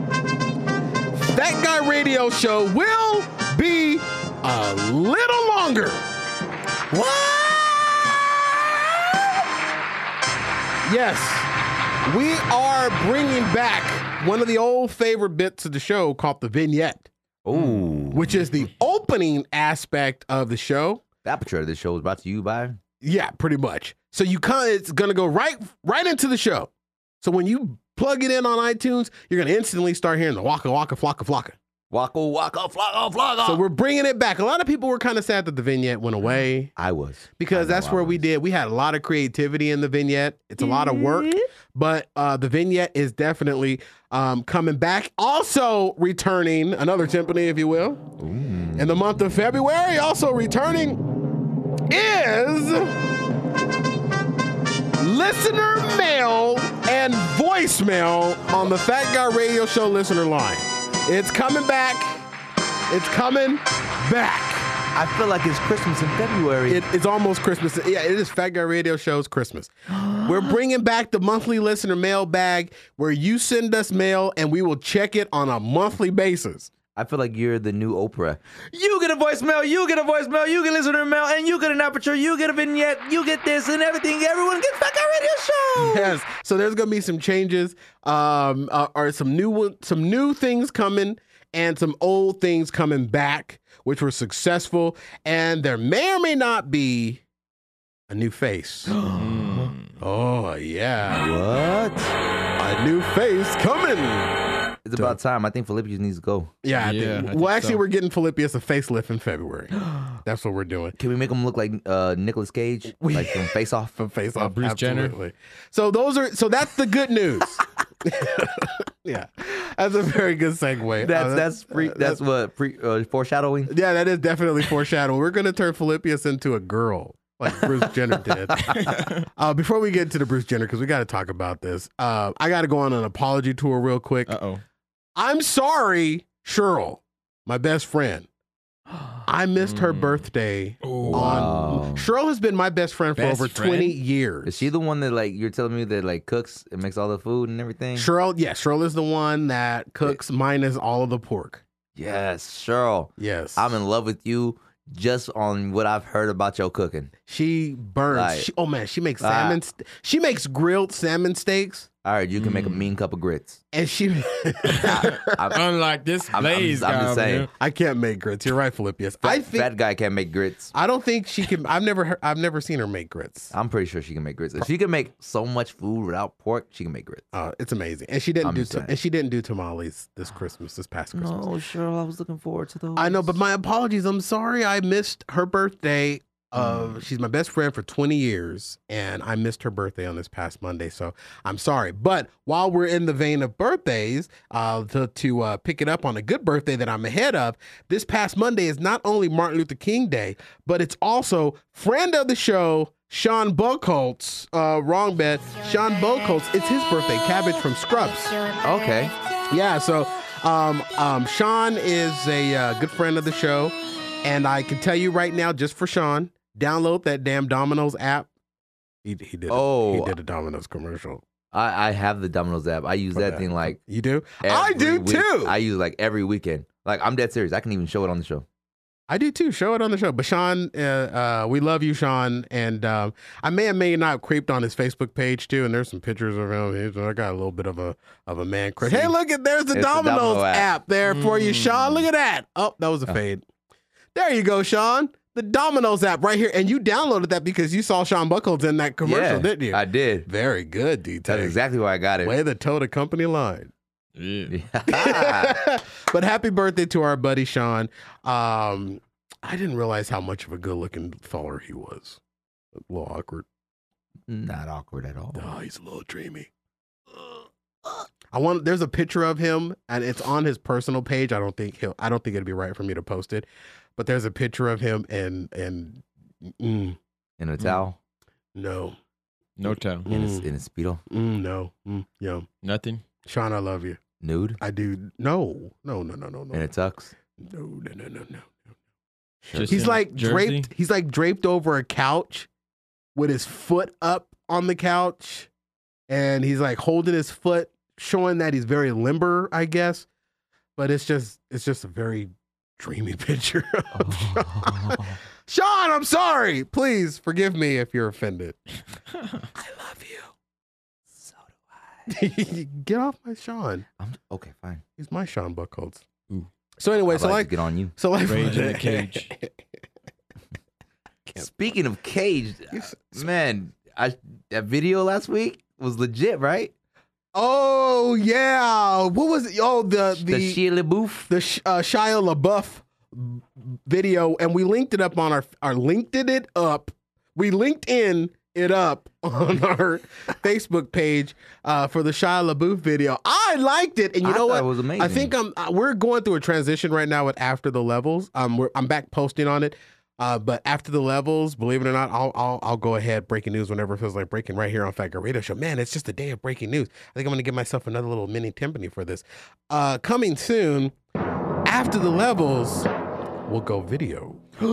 Fat Guy Radio Show will be a little longer. What? Yes, we are bringing back one of the old favorite bits of the show called the vignette, Ooh. which is the opening aspect of the show. The aperture of this show is brought to you by. Yeah, pretty much. So you kind of, it's gonna go right right into the show. So when you plug it in on iTunes, you're gonna instantly start hearing the waka waka flocka flocka. Waka waka flocka flocka. So we're bringing it back. A lot of people were kind of sad that the vignette went away. I was. Because I know that's I where we was. did. We had a lot of creativity in the vignette. It's a lot of work, but uh, the vignette is definitely um, coming back. Also returning, another timpani, if you will, in the month of February. Also returning is listener mail and voicemail on the Fat Guy Radio Show listener line. It's coming back. It's coming back. I feel like it's Christmas in February. It, it's almost Christmas. Yeah, it is Fat Guy Radio Show's Christmas. We're bringing back the monthly listener mailbag where you send us mail and we will check it on a monthly basis. I feel like you're the new Oprah. You get a voicemail, you get a voicemail, you get listener mail, and you get an aperture, you get a vignette, you get this and everything. Everyone gets Fat Guy Radio Show. Yes. So there's going to be some changes, um, uh, or some new some new things coming and some old things coming back, which were successful. And there may or may not be a new face. Oh, yeah. What? A new face coming. It's about time. I think Philippians needs to go. Yeah, I Yeah, think, I well, think actually, so. we're getting Philippius a facelift in February. That's what we're doing. Can we make him look like uh, Nicolas Cage, like from Face Off? From face Uh, off, Bruce Jenner. absolutely. So those are so that's the good news. Yeah, that's a very good segue. That's Uh, that's pre, that's what pre, uh, foreshadowing. yeah, that is definitely foreshadowing. We're gonna turn Philippius into a girl. Like Bruce Jenner did. Uh, before we get to the Bruce Jenner, because we got to talk about this, uh, I got to go on an apology tour real quick. Uh oh. I'm sorry, Cheryl, my best friend. I missed her birthday. On Wow. Cheryl has been my best friend for Best over friend? twenty years. Is she the one that like you're telling me that like cooks and makes all the food and everything? Cheryl, yeah, Cheryl is the one that cooks minus all of the pork. Yes, Cheryl. Yes, I'm in love with you just on what I've heard about your cooking. She burns. Like- she, oh man, she makes Ah. salmon. st- she makes grilled salmon steaks, All right, you can make a mean cup of grits. and she. I'm, Unlike this I'm- I'm Blaze just- I'm guy just over saying. here. I can't make grits. You're right, Philippius. I fat, think. fat guy can't make grits. I don't think she can. I've never. Heard, I've never seen her make grits. I'm pretty sure she can make grits. If she can make so much food without pork, she can make grits. Uh, it's amazing, and she didn't I'm do. just ta- saying. and she didn't do tamales this Christmas. This past Christmas. Cheryl, I was looking forward to those. I know, but my apologies. I'm sorry. I missed her birthday. Uh, Mm. She's my best friend for twenty years, and I missed her birthday on this past Monday. So I'm sorry. But while we're in the vein of birthdays, uh, to, to uh, pick it up on a good birthday that I'm ahead of, this past Monday is not only Martin Luther King Day, but it's also friend of the show, Sean Buckholz. Uh, wrong bet. Sean Buckholz. It's his birthday. Cabbage from Scrubs. Okay. Yeah, so um, um, Sean is a uh, good friend of the show, and I can tell you right now, just for Sean, download that damn Domino's app. He, he did. Oh. a, he did a Domino's commercial. I, I have the Domino's app. I use For that that. thing like You do? I every do week. too. I I, use it like every weekend. Like I'm dead serious. I can even show it on the show. do too. Show it on the show. But Sean, uh, uh, we love you, Sean. And um, I may or may not have creeped on his Facebook page too. And there's some pictures of him. He's, I got a little bit of a of a man crush. Hey, look at there's the It's the Domino's Domino app. app. there for you, Sean. Look at that. Oh, that was a fade. There you go, Sean. The Domino's app right here. And you downloaded that because you saw Sean Buckles in that commercial, yeah, didn't you? I did. Very good, D T. That's exactly why I got it. Way to toe the company line. Yeah. Yeah. But happy birthday to our buddy Sean. Um, I didn't realize how much of a good-looking feller he was. A little awkward. Not awkward at all. Oh, he's a little dreamy. I want. There's a picture of him, and it's on his personal page. I don't think he'll. I don't think it'd be right for me to post it, but there's a picture of him, and and mm, In a towel, no, No tell. in, a, Mm. in a speedo, mm, no, mm, yo, Nothing. Sean, I love you. nude, I do. No, no, no, no, no, no, in a tux. no, no, no, no, no. Just He's in like Jersey? draped. He's like draped over a couch with his foot up on the couch, and he's like holding his foot, showing that he's very limber, I guess. But it's just, it's just a very dreamy picture of Sean. Sean, I'm sorry. Please forgive me if you're offended. I love you. So do I. Get off my Sean. I'm okay. Fine. He's my Sean Buckholz. Ooh. So anyway, I'd so like, like, to get on you. so like, Rage in the cage. Speaking of caged, man, I that video last week was legit, right? Oh yeah, what was it? Oh the the The Shia LaBeouf. the Sh- uh, Shia LaBeouf video, and we linked it up on our our linked it up. We linked in it up on our Facebook page uh, for the Shia LaBeouf video. I liked it, and you I know thought what? it was amazing. I think I'm. Uh, we're going through a transition right now with After the Levels. Um, we're, I'm back posting on it. Uh, but After the Levels, believe it or not, I'll, I'll I'll go ahead breaking news whenever it feels like breaking right here on Fat Guy Radio Show. Man, it's just a day of breaking news. I think I'm going to give myself another little mini timpani for this. Uh, coming soon, After the Levels, we'll go video.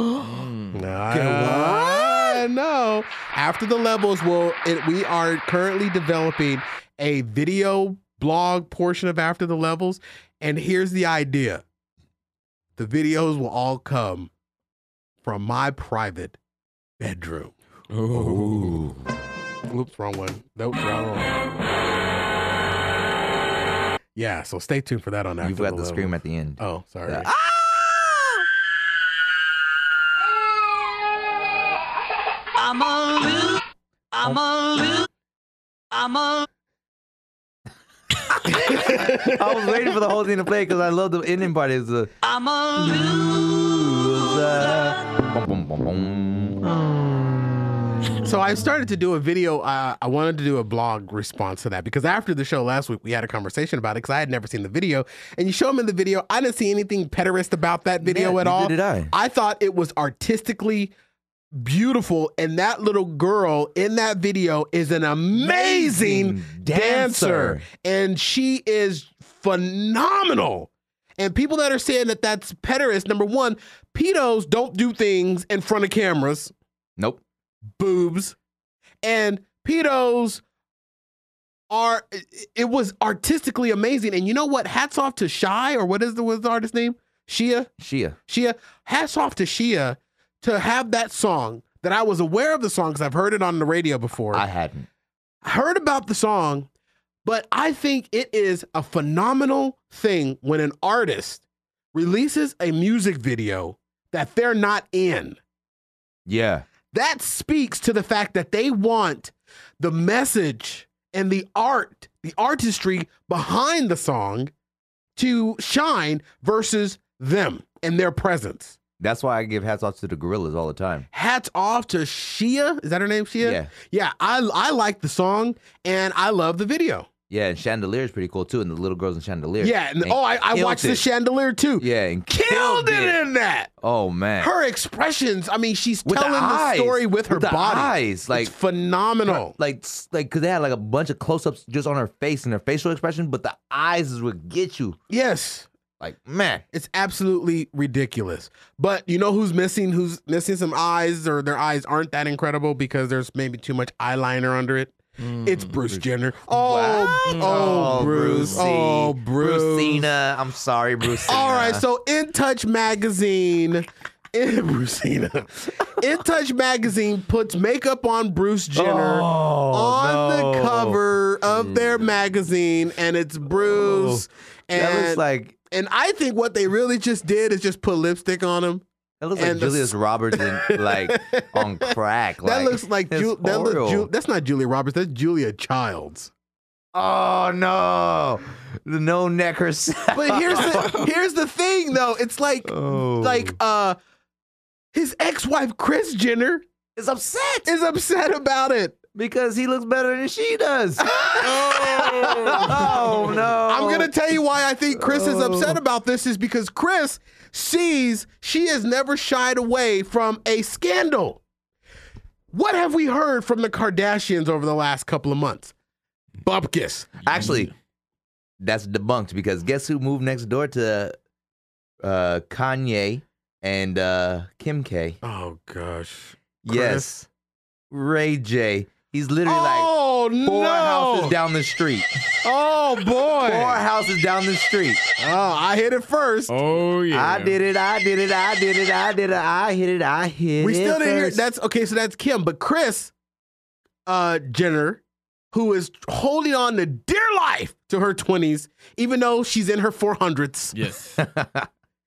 I know. After the Levels, will it, we are currently developing a video blog portion of After the Levels, and here's the idea: the videos will all come from my private bedroom. Oh. Oops, wrong one. Nope, wrong one. Yeah, so stay tuned for that on After You forgot the the scream Levels. at the end. Oh, sorry. The- I'm a loot. I'm a loot. I'm a I was waiting for the whole thing to play because I love the ending part. Is the I'm a loser. Boom, boom, boom, boom. So I started to do a video. Uh, I wanted to do a blog response to that because after the show last week, we had a conversation about it because I had never seen the video. And you show them in the video. I didn't see anything pederast about that video Yeah, at neither all. did I. I thought it was artistically beautiful. And that little girl in that video is an amazing, Amazing dancer. dancer. And she is phenomenal. And people that are saying that that's pederast, number one, pedos don't do things in front of cameras. Nope. Boobs, and pedos are. It was artistically amazing, and you know what? Hats off to Shy, or what is the what's the artist's name? Shia. Shia. Shia. Hats off to Shia to have that song. That I was aware of the song because I've heard it on the radio before. I hadn't. heard about the song, but I think it is a phenomenal thing when an artist releases a music video that they're not in. Yeah. That speaks to the fact that they want the message and the art, the artistry behind the song to shine versus them and their presence. That's why I give hats off to the gorillas all the time. Hats off to Shia. Is that her name, Shia? Yeah. Yeah, I, I like the song and I love the video. Yeah, and Chandelier is pretty cool too, and the little girls in Chandelier. Yeah, and, And oh, I, I killed watched the it. Chandelier too. Yeah, and Killed, it, in that. Oh man, Her expressions, I mean, she's With the telling the, eyes. story with her With the body. eyes, like- it's phenomenal. like s- like because they had like a bunch of close-ups just on her face and her facial expression, but the eyes is what get you. Yes. Like man, It's absolutely ridiculous. But you know who's missing? Who's missing some eyes, or their eyes aren't that incredible because there's maybe too much eyeliner under it? It's Bruce Jenner. Oh, Wow. oh, Bruce. Brucey. Oh, Bruce. Brucina. I'm sorry, Brucina. All right, so In Touch magazine, in, Brucina, In Touch magazine puts makeup on Bruce Jenner on no. the cover of their magazine, and it's Bruce. And, that looks like and I think what they really just did is just put lipstick on him. that looks like and the Julius s- Roberts in, like on crack. That like, looks like it's Ju- that look, horrible. Ju- that's not Julia Roberts. That's Julia Childs. Oh no, the no neck herself. But here's the here's the thing though. It's like Oh. like uh his ex-wife Kris Jenner is upset is upset about it. because he looks better than she does. oh no! I'm gonna tell you why I think Kris is upset about this is because Kris sees she has never shied away from a scandal. What have we heard from the Kardashians over the last couple of months? Bupkis. Actually, that's debunked because guess who moved next door to uh, Kanye and uh, Kim K? Oh gosh. Yes, Ray J. He's literally Oh like four no! houses down the street. Oh boy! Four houses down the street. Oh, I hit it first. Oh yeah. I did it. I did it. I did it. I did it. I hit it. I hit We it. still didn't hear. first. That's okay. So that's Kim, but Kris uh, Jenner, who is holding on to dear life to her twenties, even though she's in her four hundreds, Yes.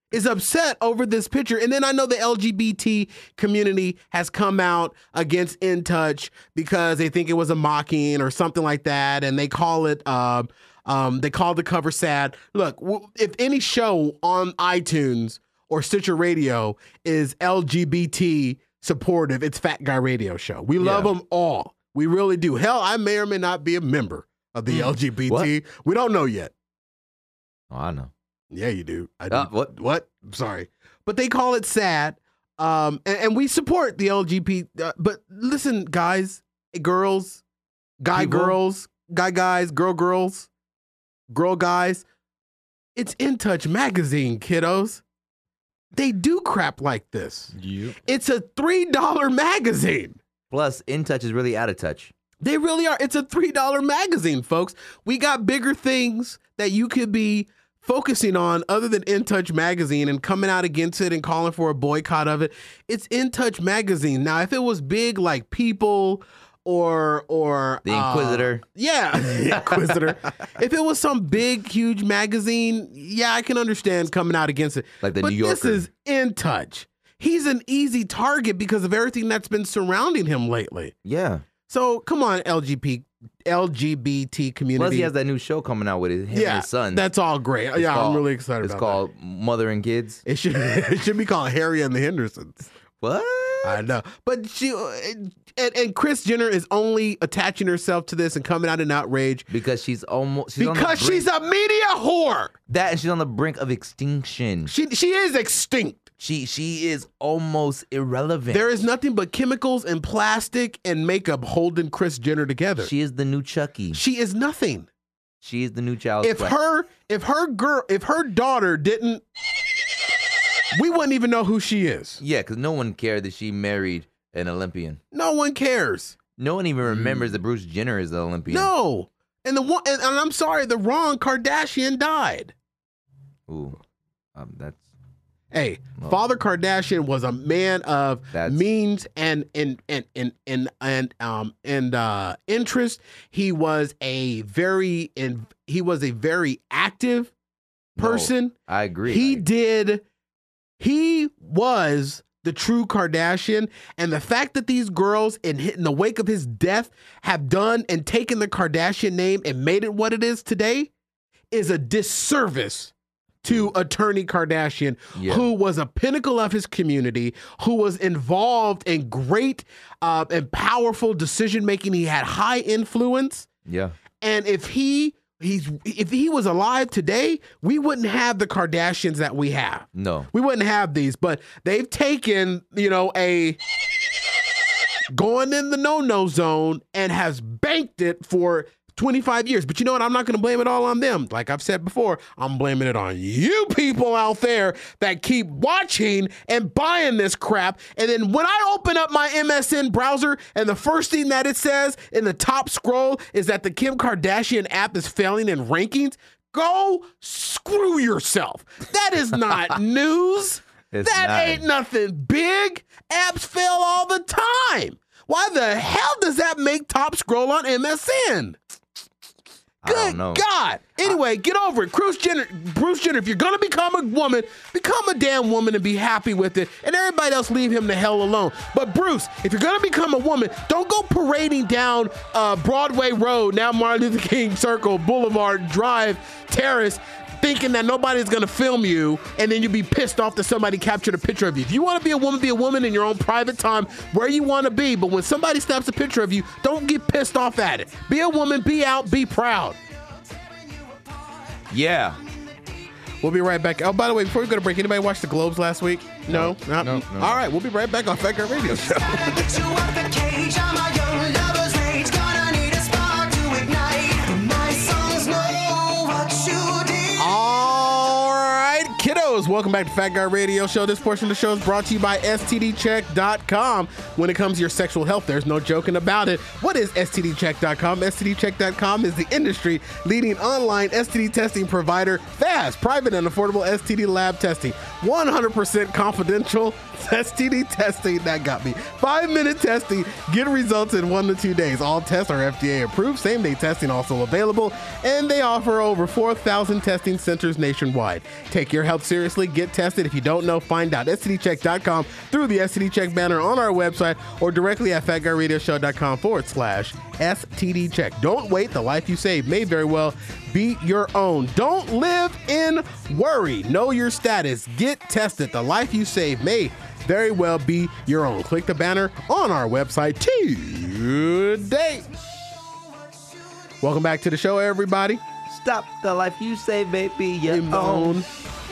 is upset over this picture. And then I know the L G B T community has come out against In Touch because they think it was a mocking or something like that. And they call it, uh, um, they call the cover sad. Look, w- if any show on iTunes or Stitcher Radio is L G B T supportive, it's Fat Guy Radio Show. We love Yeah. them all. We really do. Hell, I may or may not be a member of the Mm. L G B T. What? We don't know yet. Oh, I know. Yeah, you do. I do. Uh, what? What? I'm sorry. But they call it sad. Um, and, and we support the L G B T. Uh, but listen, guys, girls, guy People. girls, guy guys, girl girls, girl guys. It's In Touch magazine, kiddos. They do crap like this. Yep. It's a three dollar magazine. Plus, In Touch is really out of touch. They really are. It's a three dollar magazine, folks. We got bigger things that you could be focusing on other than In Touch magazine and coming out against it and calling for a boycott of it. It's In Touch magazine. Now, if it was big like People or or The uh, Inquisitor. yeah, the Inquisitor. If it was some big, huge magazine, yeah, I can understand coming out against it. Like the but New this Yorker. is In Touch. He's an easy target because of everything that's been surrounding him lately. Yeah. So come on, L G B T, L G B T community. Plus, he has that new show coming out with his, him yeah, and his son. that's all great. It's yeah, called- I'm really excited It's about called Mother and Kids. that. It should it should be called Harry and the Hendersons. What? I know, but she and, and Kris Jenner is only attaching herself to this and coming out in outrage Because she's almost she's on the because brink- she's a media whore. that, and she's on the brink of extinction. She she is extinct. She she is almost irrelevant. There is nothing but chemicals and plastic and makeup holding Kris Jenner together. She is the new Chucky. She is nothing. She is the new child. If her if her girl if her daughter didn't, we wouldn't even know who she is. Yeah, because no one cared that she married an Olympian. No one cares. No one even remembers that Bruce Jenner is the Olympian. No. And the one and, and I'm sorry, the wrong Kardashian died. Ooh, um, that's Hey, No. Father Kardashian was a man of That's- means and and and and and and um and uh interest. He was a very in he was a very active person. No, I agree. He I- did he was the true Kardashian, and the fact that these girls in, in the wake of his death have done and taken the Kardashian name and made it what it is today is a disservice to Attorney Kardashian, Yeah. who was a pinnacle of his community, who was involved in great uh, and powerful decision making. He had high influence, yeah. and if he he's if he was alive today, we wouldn't have the Kardashians that we have. No. We wouldn't have these, but they've taken, you know, a going in the no-no zone and has banked it for twenty-five years. But you know what? I'm not going to blame it all on them. Like I've said before, I'm blaming it on you people out there that keep watching and buying this crap. And then when I open up my M S N browser and the first thing that it says in the top scroll is that the Kim Kardashian app is failing in rankings, go screw yourself. That is not news. It's that not. ain't nothing big. Apps fail all the time. Why the hell does that make top scroll on M S N? I Good don't know. God. Anyway, get over it. Bruce Jenner, Bruce Jenner, if you're going to become a woman, become a damn woman and be happy with it. And everybody else, leave him the hell alone. But Bruce, if you're going to become a woman, don't go parading down uh, Broadway Road, now Martin Luther King Circle, Boulevard, Drive, Terrace, thinking that nobody's going to film you, and then you'll be pissed off that somebody captured a picture of you. If you want to be a woman, be a woman in your own private time, where you want to be. But when somebody snaps a picture of you, don't get pissed off at it. Be a woman, be out, be proud. Yeah. We'll be right back. Oh, by the way, before we go to break, anybody watch the Globes last week? No? No? no, no. All right, we'll be right back on Fat Girl Radio Show. Get you off the cage, I'm a young lover's rage. Gonna need a spark to ignite. My songs know what you did. All right, kiddos, welcome back to Fat Guy Radio Show. This portion of the show is brought to you by S T D check dot com. When it comes to your sexual health, there's no joking about it. What is S T D check dot com? S T D check dot com is the industry leading online S T D testing provider. Fast, private, and affordable S T D lab testing. one hundred percent confidential S T D testing. That got me. Five minute testing. Get results in one to two days. All tests are F D A approved. Same day testing also available. And they offer over four thousand testing centers nationwide. Take your health seriously. get tested. If you don't know, find out. S T D check dot com through the S T D Check banner on our website or directly at fat guy radio show dot com forward slash S T D check. Don't wait. The life you save may very well be your own. Don't live in worry. Know your status. Get tested. The life you save may very well be your own. Click the banner on our website today. Welcome back to the show, everybody. Stop the life you save, baby. Your Your own. own.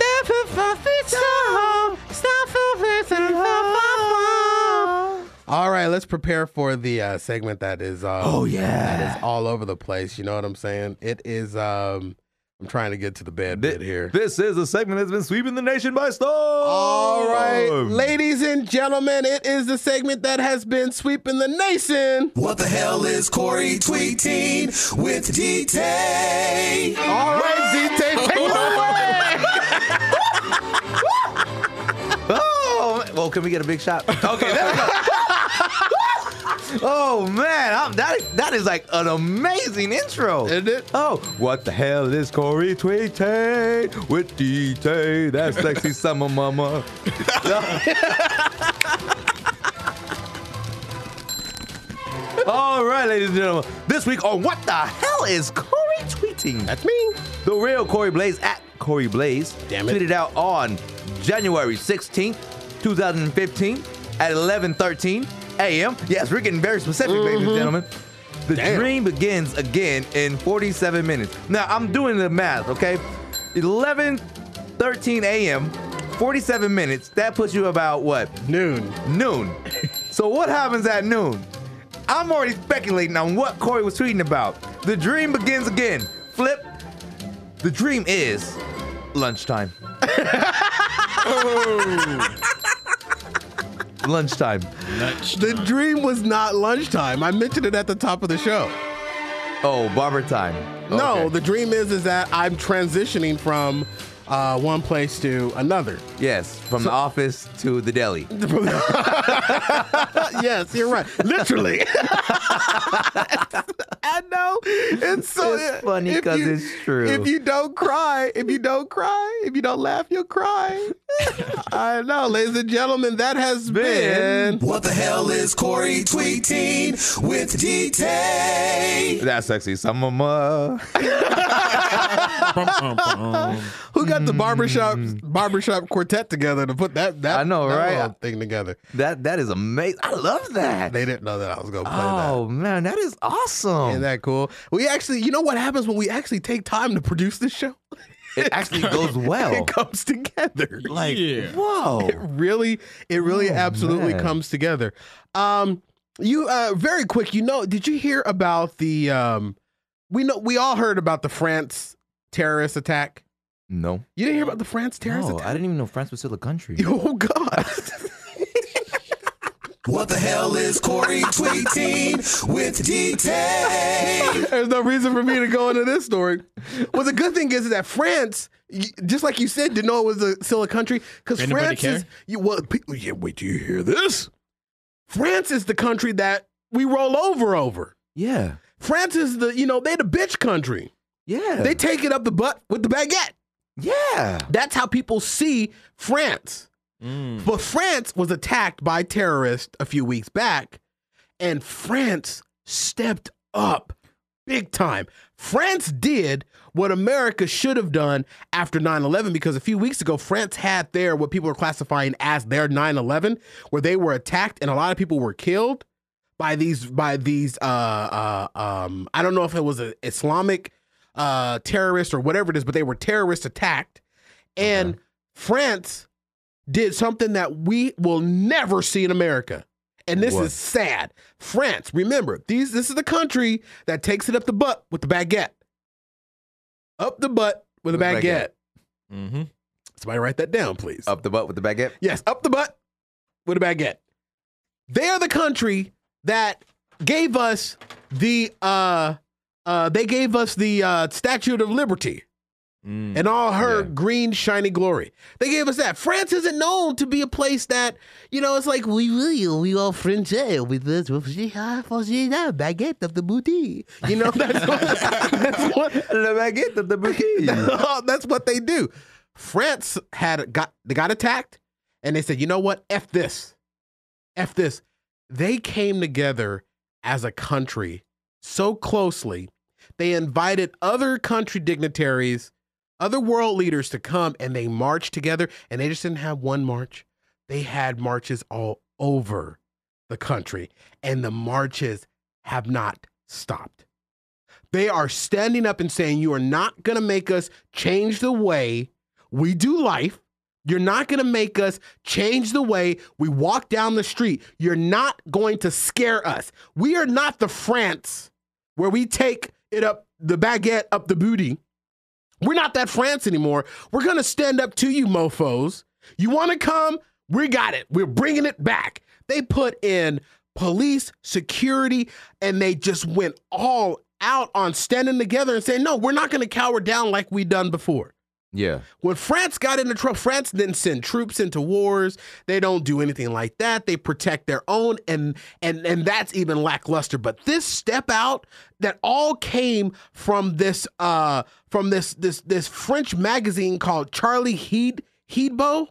All right, let's prepare for the uh, segment that is uh, Oh, yeah. that is all over the place. You know what I'm saying? It is. Um, I'm trying to get to the bad Thi- bit here. This is a segment that's been sweeping the nation by storm. All right, ladies and gentlemen, it is the segment that has been sweeping the nation. What the hell is Corey tweeting with D-Tay? All right, Z-Tay, take it away. Oh, well, can we get a big shot? Okay, there we go. Oh man, I'm, that that is like an amazing intro, Isn't it? Oh, what the hell is Corey tweeting with D J? That sexy summer mama. All right, ladies and gentlemen, this week on What the Hell is Corey tweeting? That's me. The real Corey Blaze at Corey Blaze Damn it. tweeted out on January sixteenth, twenty fifteen at eleven thirteen a.m. Yes, we're getting very specific, ladies and gentlemen. The Damn. dream begins again in forty-seven minutes. Now, I'm doing the math, okay? eleven thirteen a.m., forty-seven minutes. That puts you about what? Noon. Noon. So what happens at noon? I'm already speculating on what Corey was tweeting about. The dream begins again. Flip. The dream is lunchtime. Lunchtime. The dream was not lunchtime. I mentioned it at the top of the show. Oh, barber time. No, Okay. the dream is is that I'm transitioning from uh, one place to another. Yes, from the office to the deli. Yes, you're right. Literally. I know. It's so It's funny if 'cause you- it's true. If you don't cry, if you don't cry, if you don't laugh, you'll cry. I know, ladies and gentlemen, that has been. What the hell is Corey tweeting with D-Tay? That sexy summer ma. Who got the barbershop barbershop quartet together to put that that, I know, that right? little thing together? That that is amazing. I love that. They didn't know that I was gonna play Oh man, that is that. awesome. Isn't that cool? We actually, you know what happens when we actually take time to produce this show? It actually goes well. It comes together. Like, Whoa. it really, it really Oh, absolutely man. comes together. Um, you uh, very quick. You know, did you hear about the? Um, we know we all heard about the France terrorist attack. No. You didn't hear about the France terrorist No, I attack? didn't even know France was still a country. Oh God! What the hell is Corey tweeting with D-Tay? There's no reason for me to go into this story. Well, the good thing is that France, y- just like you said, didn't know it was a, still a country because Anybody France is. care? You, well, people, yeah, wait till you hear this. France is the country that we roll over over. Yeah. France is the, you know, they the bitch country. Yeah. They take it up the butt with the baguette. yeah. That's how people see France. But France was attacked by terrorists a few weeks back, and France stepped up big time. France did what America should have done after nine eleven, because a few weeks ago, France had their, what people are classifying as their nine eleven, where they were attacked and a lot of people were killed by these, by these, uh, uh, um, I don't know if it was an Islamic uh, terrorist or whatever it is, but they were terrorist attacked. And France did something that we will never see in America. And this What? is sad. France, remember, these this is the country that takes it up the butt with the baguette. Up the butt with a With baguette. baguette. Mm-hmm. Somebody write that down, please. Up the butt with the baguette. Yes, up the butt with a baguette. They're the country that gave us the uh uh they gave us the uh Statue of Liberty. And all her Yeah. green, shiny glory. They gave us that. France isn't known to be a place that, you know, it's like, we will, we all French with this baguette of the booty. You know, that's what, that's what, The baguette of the bouquet. that's what they do. France had got they got attacked, and they said, you know what? F this, F this. They came together as a country so closely. They invited other country dignitaries, other world leaders to come, and they marched together. And they just didn't have one march. They had marches all over the country, and the marches have not stopped. They are standing up and saying, you are not going to make us change the way we do life. You're not going to make us change the way we walk down the street. You're not going to scare us. We are not the France where we take it up, the baguette up the booty. We're not that France anymore. We're going to stand up to you mofos. You want to come? We got it. We're bringing it back. They put in police, security, and they just went all out on standing together and saying, no, we're not going to cower down like we done before. Yeah. When France got into trouble, France didn't send troops into wars. They don't do anything like that. They protect their own, and and and that's even lackluster. But this step out that all came from this uh from this this this French magazine called Charlie Heed Hebdo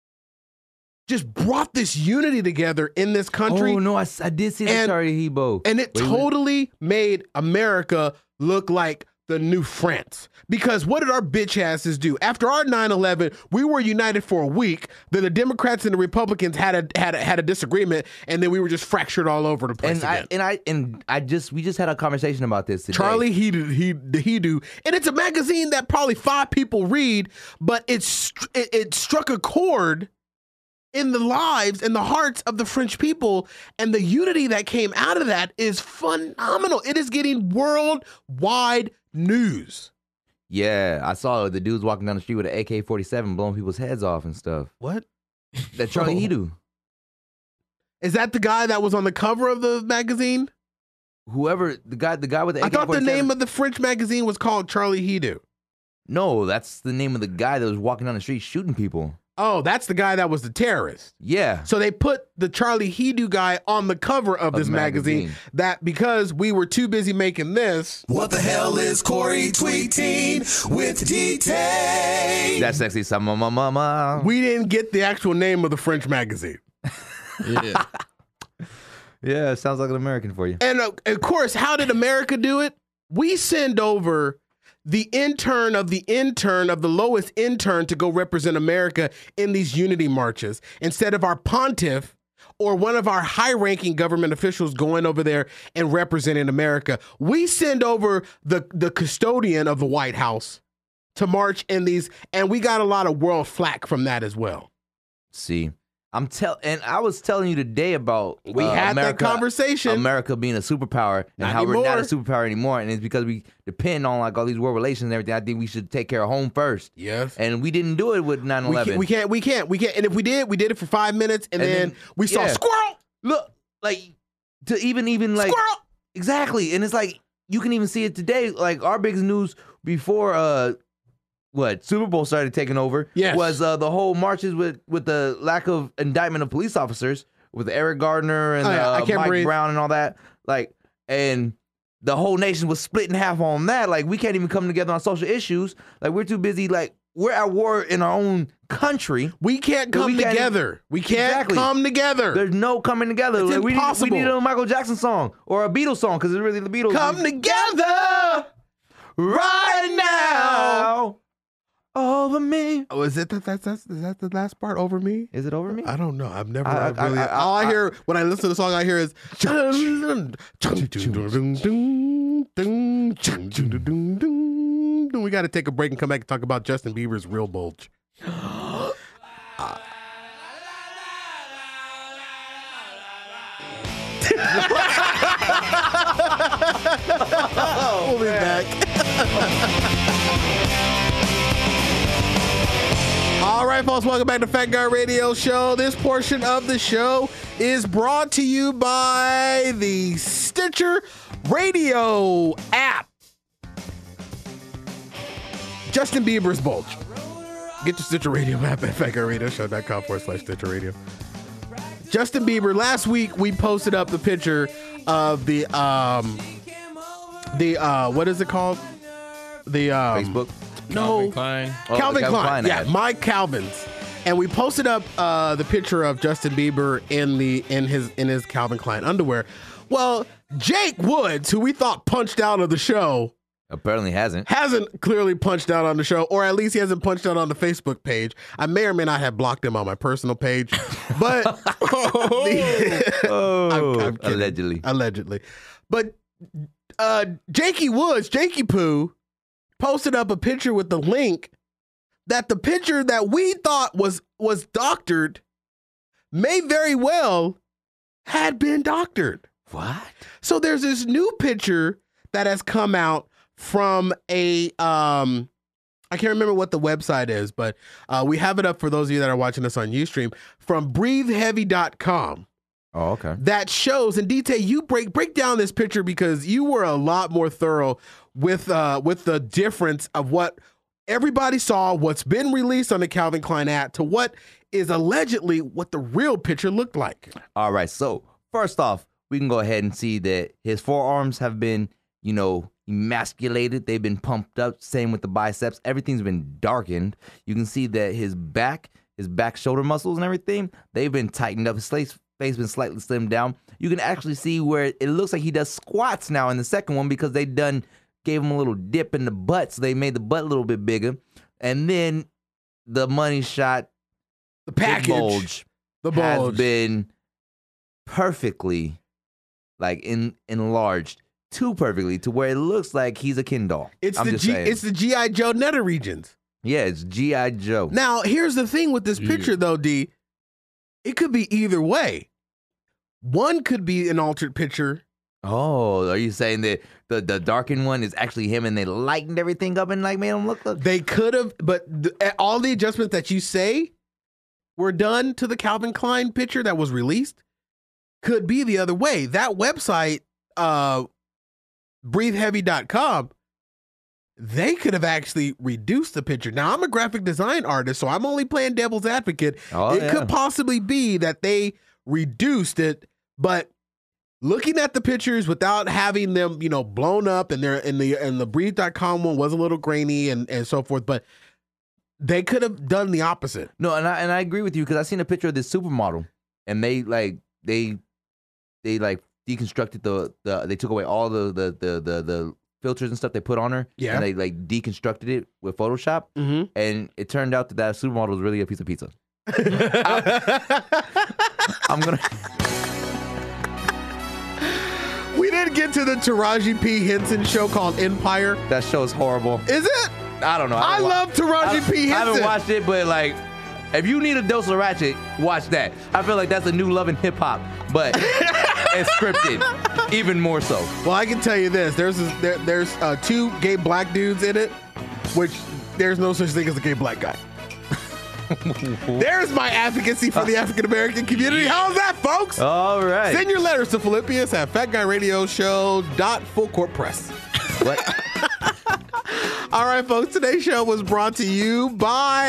just brought this unity together in this country. Oh no, I, I did see that Charlie Hebdo, and it Wait, totally made America look like the new France. Because what did our bitch asses do? After our nine eleven, we were united for a week. Then the Democrats and the Republicans had a had a, had a disagreement, and then we were just fractured all over the place and again. I and I and I just we just had a conversation about this today. Charlie he he he do, and it's a magazine that probably five people read, but it's it, it struck a chord in the lives and the hearts of the French people, and the unity that came out of that is phenomenal. It is getting worldwide news. Yeah, I saw the dudes walking down the street with an A K forty-seven blowing people's heads off and stuff. What? That Charlie Oh. Hebdo. Is that the guy that was on the cover of the magazine? Whoever the guy, the guy with the I A K thought forty-seven. the name of the French magazine was called Charlie Hebdo. No, that's the name of the guy that was walking down the street shooting people. Oh, that's the guy that was the terrorist. Yeah. So they put the Charlie Hebdo guy on the cover of, Of this the magazine. magazine. That because we were too busy making this. What the hell is Corey tweeting with D-Tay? That sexy summer mama. We didn't get the actual name of the French magazine. Yeah. Yeah, it sounds like an American for you. And uh, of course, how did America do it? We send over the intern of the intern of the lowest intern to go represent America in these unity marches instead of our pontiff or one of our high-ranking government officials going over there and representing America. We send over the, the custodian of the White House to march in these, and we got a lot of world flack from that as well. See, I'm tell, and I was telling you today about We uh, had America, that conversation. America being a superpower and Not how we're not a anymore. superpower anymore, and it's because we depend on like all these world relations and everything. I think we should take care of home first. Yes. And we didn't do it with nine We eleven. can't, we can't, we can't, we can't. And if we did, we did it for five minutes, and, And then, then- we saw yeah. squirrel, Look, like to even even like squirrel. exactly, and it's like you can even see it today. Like our biggest news before uh what Super Bowl started taking over Yes. was uh, the whole marches with with the lack of indictment of police officers with Eric Gardner and Oh, yeah, I uh, can't Mike breathe. Brown and all that. Like and the whole nation was split in half on that. Like we can't even come together on social issues. Like we're too busy. Like we're at war in our own country. We can't But come we can't- together. We can't Exactly. come together. There's no coming together. It's Like, we, need, we impossible. need a Michael Jackson song or a Beatles song because it's really the Beatles. Come together right now. Over me. Oh, is it that that's, that's is that the last part over me? Is it over me? I don't know. I've never I- I- I've really. I- I- all I I- hear when I listen to the song, I hear is. We got to take a break and come back and talk about Justin Bieber's real bulge. We'll be back. All right, folks, welcome back to Fat Guy Radio Show. This portion of the show is brought to you by the Stitcher Radio app. Justin Bieber's bulge. Get your Stitcher Radio app at fatguyradioshow.com forward slash Stitcher Radio. Justin Bieber, last week we posted up the picture of the, um, the, uh, what is it called? The, um, Facebook. No, Klein. Oh, Calvin Calvin Klein. Klein Yeah, ad. Mike Calvin's. And we posted up uh, the picture of Justin Bieber in the in his in his Calvin Klein underwear. Well, Jake Woods, who we thought punched out of the show, Apparently hasn't. hasn't clearly punched out on the show, or at least he hasn't punched out on the Facebook page. I may or may not have blocked him on my personal page, but the- Oh, I'm- I'm kidding. allegedly. allegedly. But uh, Jakey Woods, Jakey Poo, posted up a picture with the link that the picture that we thought was was doctored may very well had been doctored. What? So there's this new picture that has come out from a um I can't remember what the website is, but uh, we have it up for those of you that are watching us on Ustream from breathe heavy dot com. Oh, okay. That shows in detail. You break break down this picture because you were a lot more thorough with uh with the difference of what everybody saw, what's been released on the Calvin Klein ad to what is allegedly what the real picture looked like. All right. So first off, we can go ahead and see that his forearms have been, you know, emasculated. They've been pumped up. Same with the biceps. Everything's been darkened. You can see that his back, his back shoulder muscles and everything, they've been tightened up. His face, face been slightly slimmed down. You can actually see where it looks like he does squats now in the second one because they done gave him a little dip in the butt, so they made the butt a little bit bigger. And then the money shot, The big package, bulge, the has bulge. been perfectly like in enlarged too perfectly to where it looks like he's a Ken doll. It's I'm the just G, saying. it's the G I Joe nether regions. Yeah, it's G I Joe. Now, here's the thing with this picture, though, D. It could be either way. One could be an altered picture. Oh, are you saying that the, the darkened one is actually him and they lightened everything up and like made him look like They could have, but th- all the adjustments that you say were done to the Calvin Klein picture that was released could be the other way. That website, uh, breathe heavy dot com, they could have actually reduced the picture. Now, I'm a graphic design artist, so I'm only playing devil's advocate. Oh, it yeah. could possibly be that they reduced it, but looking at the pictures without having them, you know, blown up, and they're in the and the breathe dot com one was a little grainy and, and so forth, but they could have done the opposite. No, and I and I agree with you because I seen a picture of this supermodel and they like they they like deconstructed the, the they took away all the the, the the the filters and stuff they put on her. Yeah. And they like deconstructed it with Photoshop. Mm-hmm. And it turned out that that supermodel was really a piece of pizza. I, I'm gonna We didn't get to the Taraji P. Henson show called Empire. that show is horrible. Is it? I don't know. I haven't wa- love Taraji I, P. I haven't Henson. watched it, but like, if you need a dose of ratchet, watch that. I feel like that's a new love in hip hop, but it's scripted, even more so. Well, I can tell you this: there's this, there, there's uh, two gay black dudes in it, which there's no such thing as a gay black guy. There's my advocacy for the African American community. How's that, folks? All right. Send your letters to Philippians at fat guy radio show dot full court press. What? All right, folks, today's show was brought to you by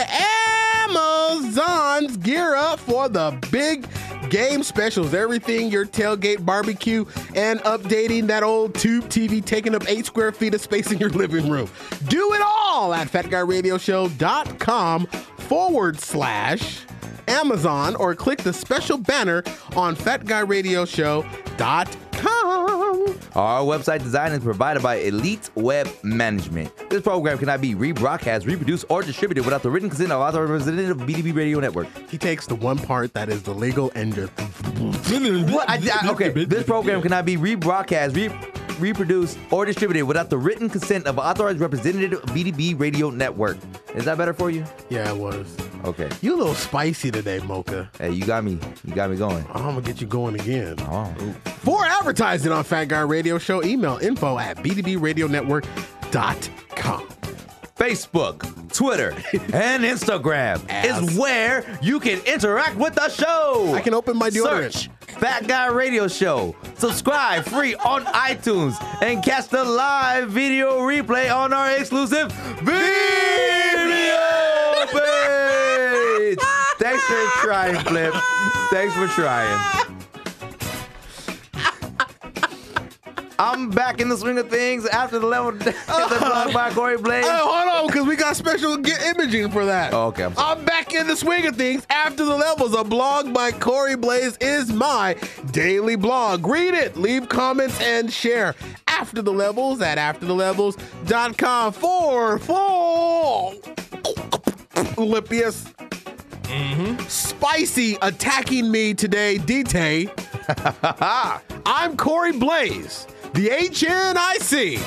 Amazon's Gear Up for the big game specials. Everything your tailgate barbecue and updating that old tube T V taking up eight square feet of space in your living room. Do it all at fat guy radio show dot com forward slash Amazon or click the special banner on fat guy radio show dot com. Our website design is provided by Elite Web Management. This program cannot be rebroadcast, reproduced, or distributed without the written consent of authorized representative of B D B Radio Network. He takes the one part that is the legal and just. What? I, I, okay, this program cannot be rebroadcast, re- reproduced, or distributed without the written consent of authorized representative of B D B Radio Network. Is that better for you? Yeah, it was. Okay. You a little spicy today, Mocha. Hey, you got me. You got me going. I'm gonna get you going again. Oh. For advertising on Fat Guy Radio Show, email info at b d b radio network dot com. Facebook, Twitter, and Instagram Ass. is where you can interact with the show. I can open my deodorant. Search Fat Guy Radio Show. Subscribe free on iTunes and catch the live video replay on our exclusive video page. Thanks for trying, Flip. Thanks for trying. I'm back in the swing of things after the level the blog by Corey Blaze. Hey, hold on, because we got special get imaging for that. Oh, okay. I'm, I'm back in the swing of things after the levels. A blog by Corey Blaze is my daily blog. Read it, leave comments, and share. After the levels at after the levels dot com for full Olympius. Mm-hmm. Spicy attacking me today, D-Tay. I'm Corey Blaze, the H N I C.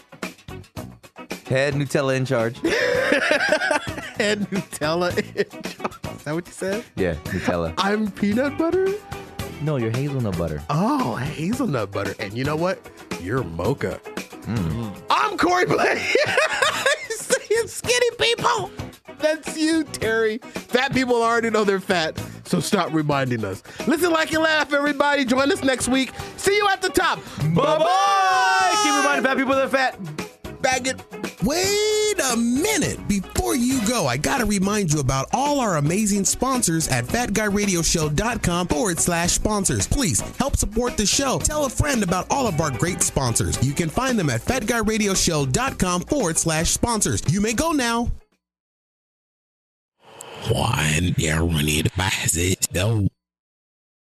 Head Nutella in charge. Head Nutella in charge. Is that what you said? Yeah, Nutella. I'm peanut butter? No, you're hazelnut butter. Oh, hazelnut butter. And you know what? You're mocha. Mm. I'm Corey Blaze. Saying skinny people. That's you, Terry. Fat people already know they're fat, so stop reminding us. Listen, like, and laugh, everybody. Join us next week. See you at the top. Bye-bye. Keep reminding fat people they're fat. Bag it. Wait a minute. Before you go, I got to remind you about all our amazing sponsors at fatguyradioshow.com forward slash sponsors. Please help support the show. Tell a friend about all of our great sponsors. You can find them at fatguyradioshow.com forward slash sponsors. You may go now. Juan, they're running by it though.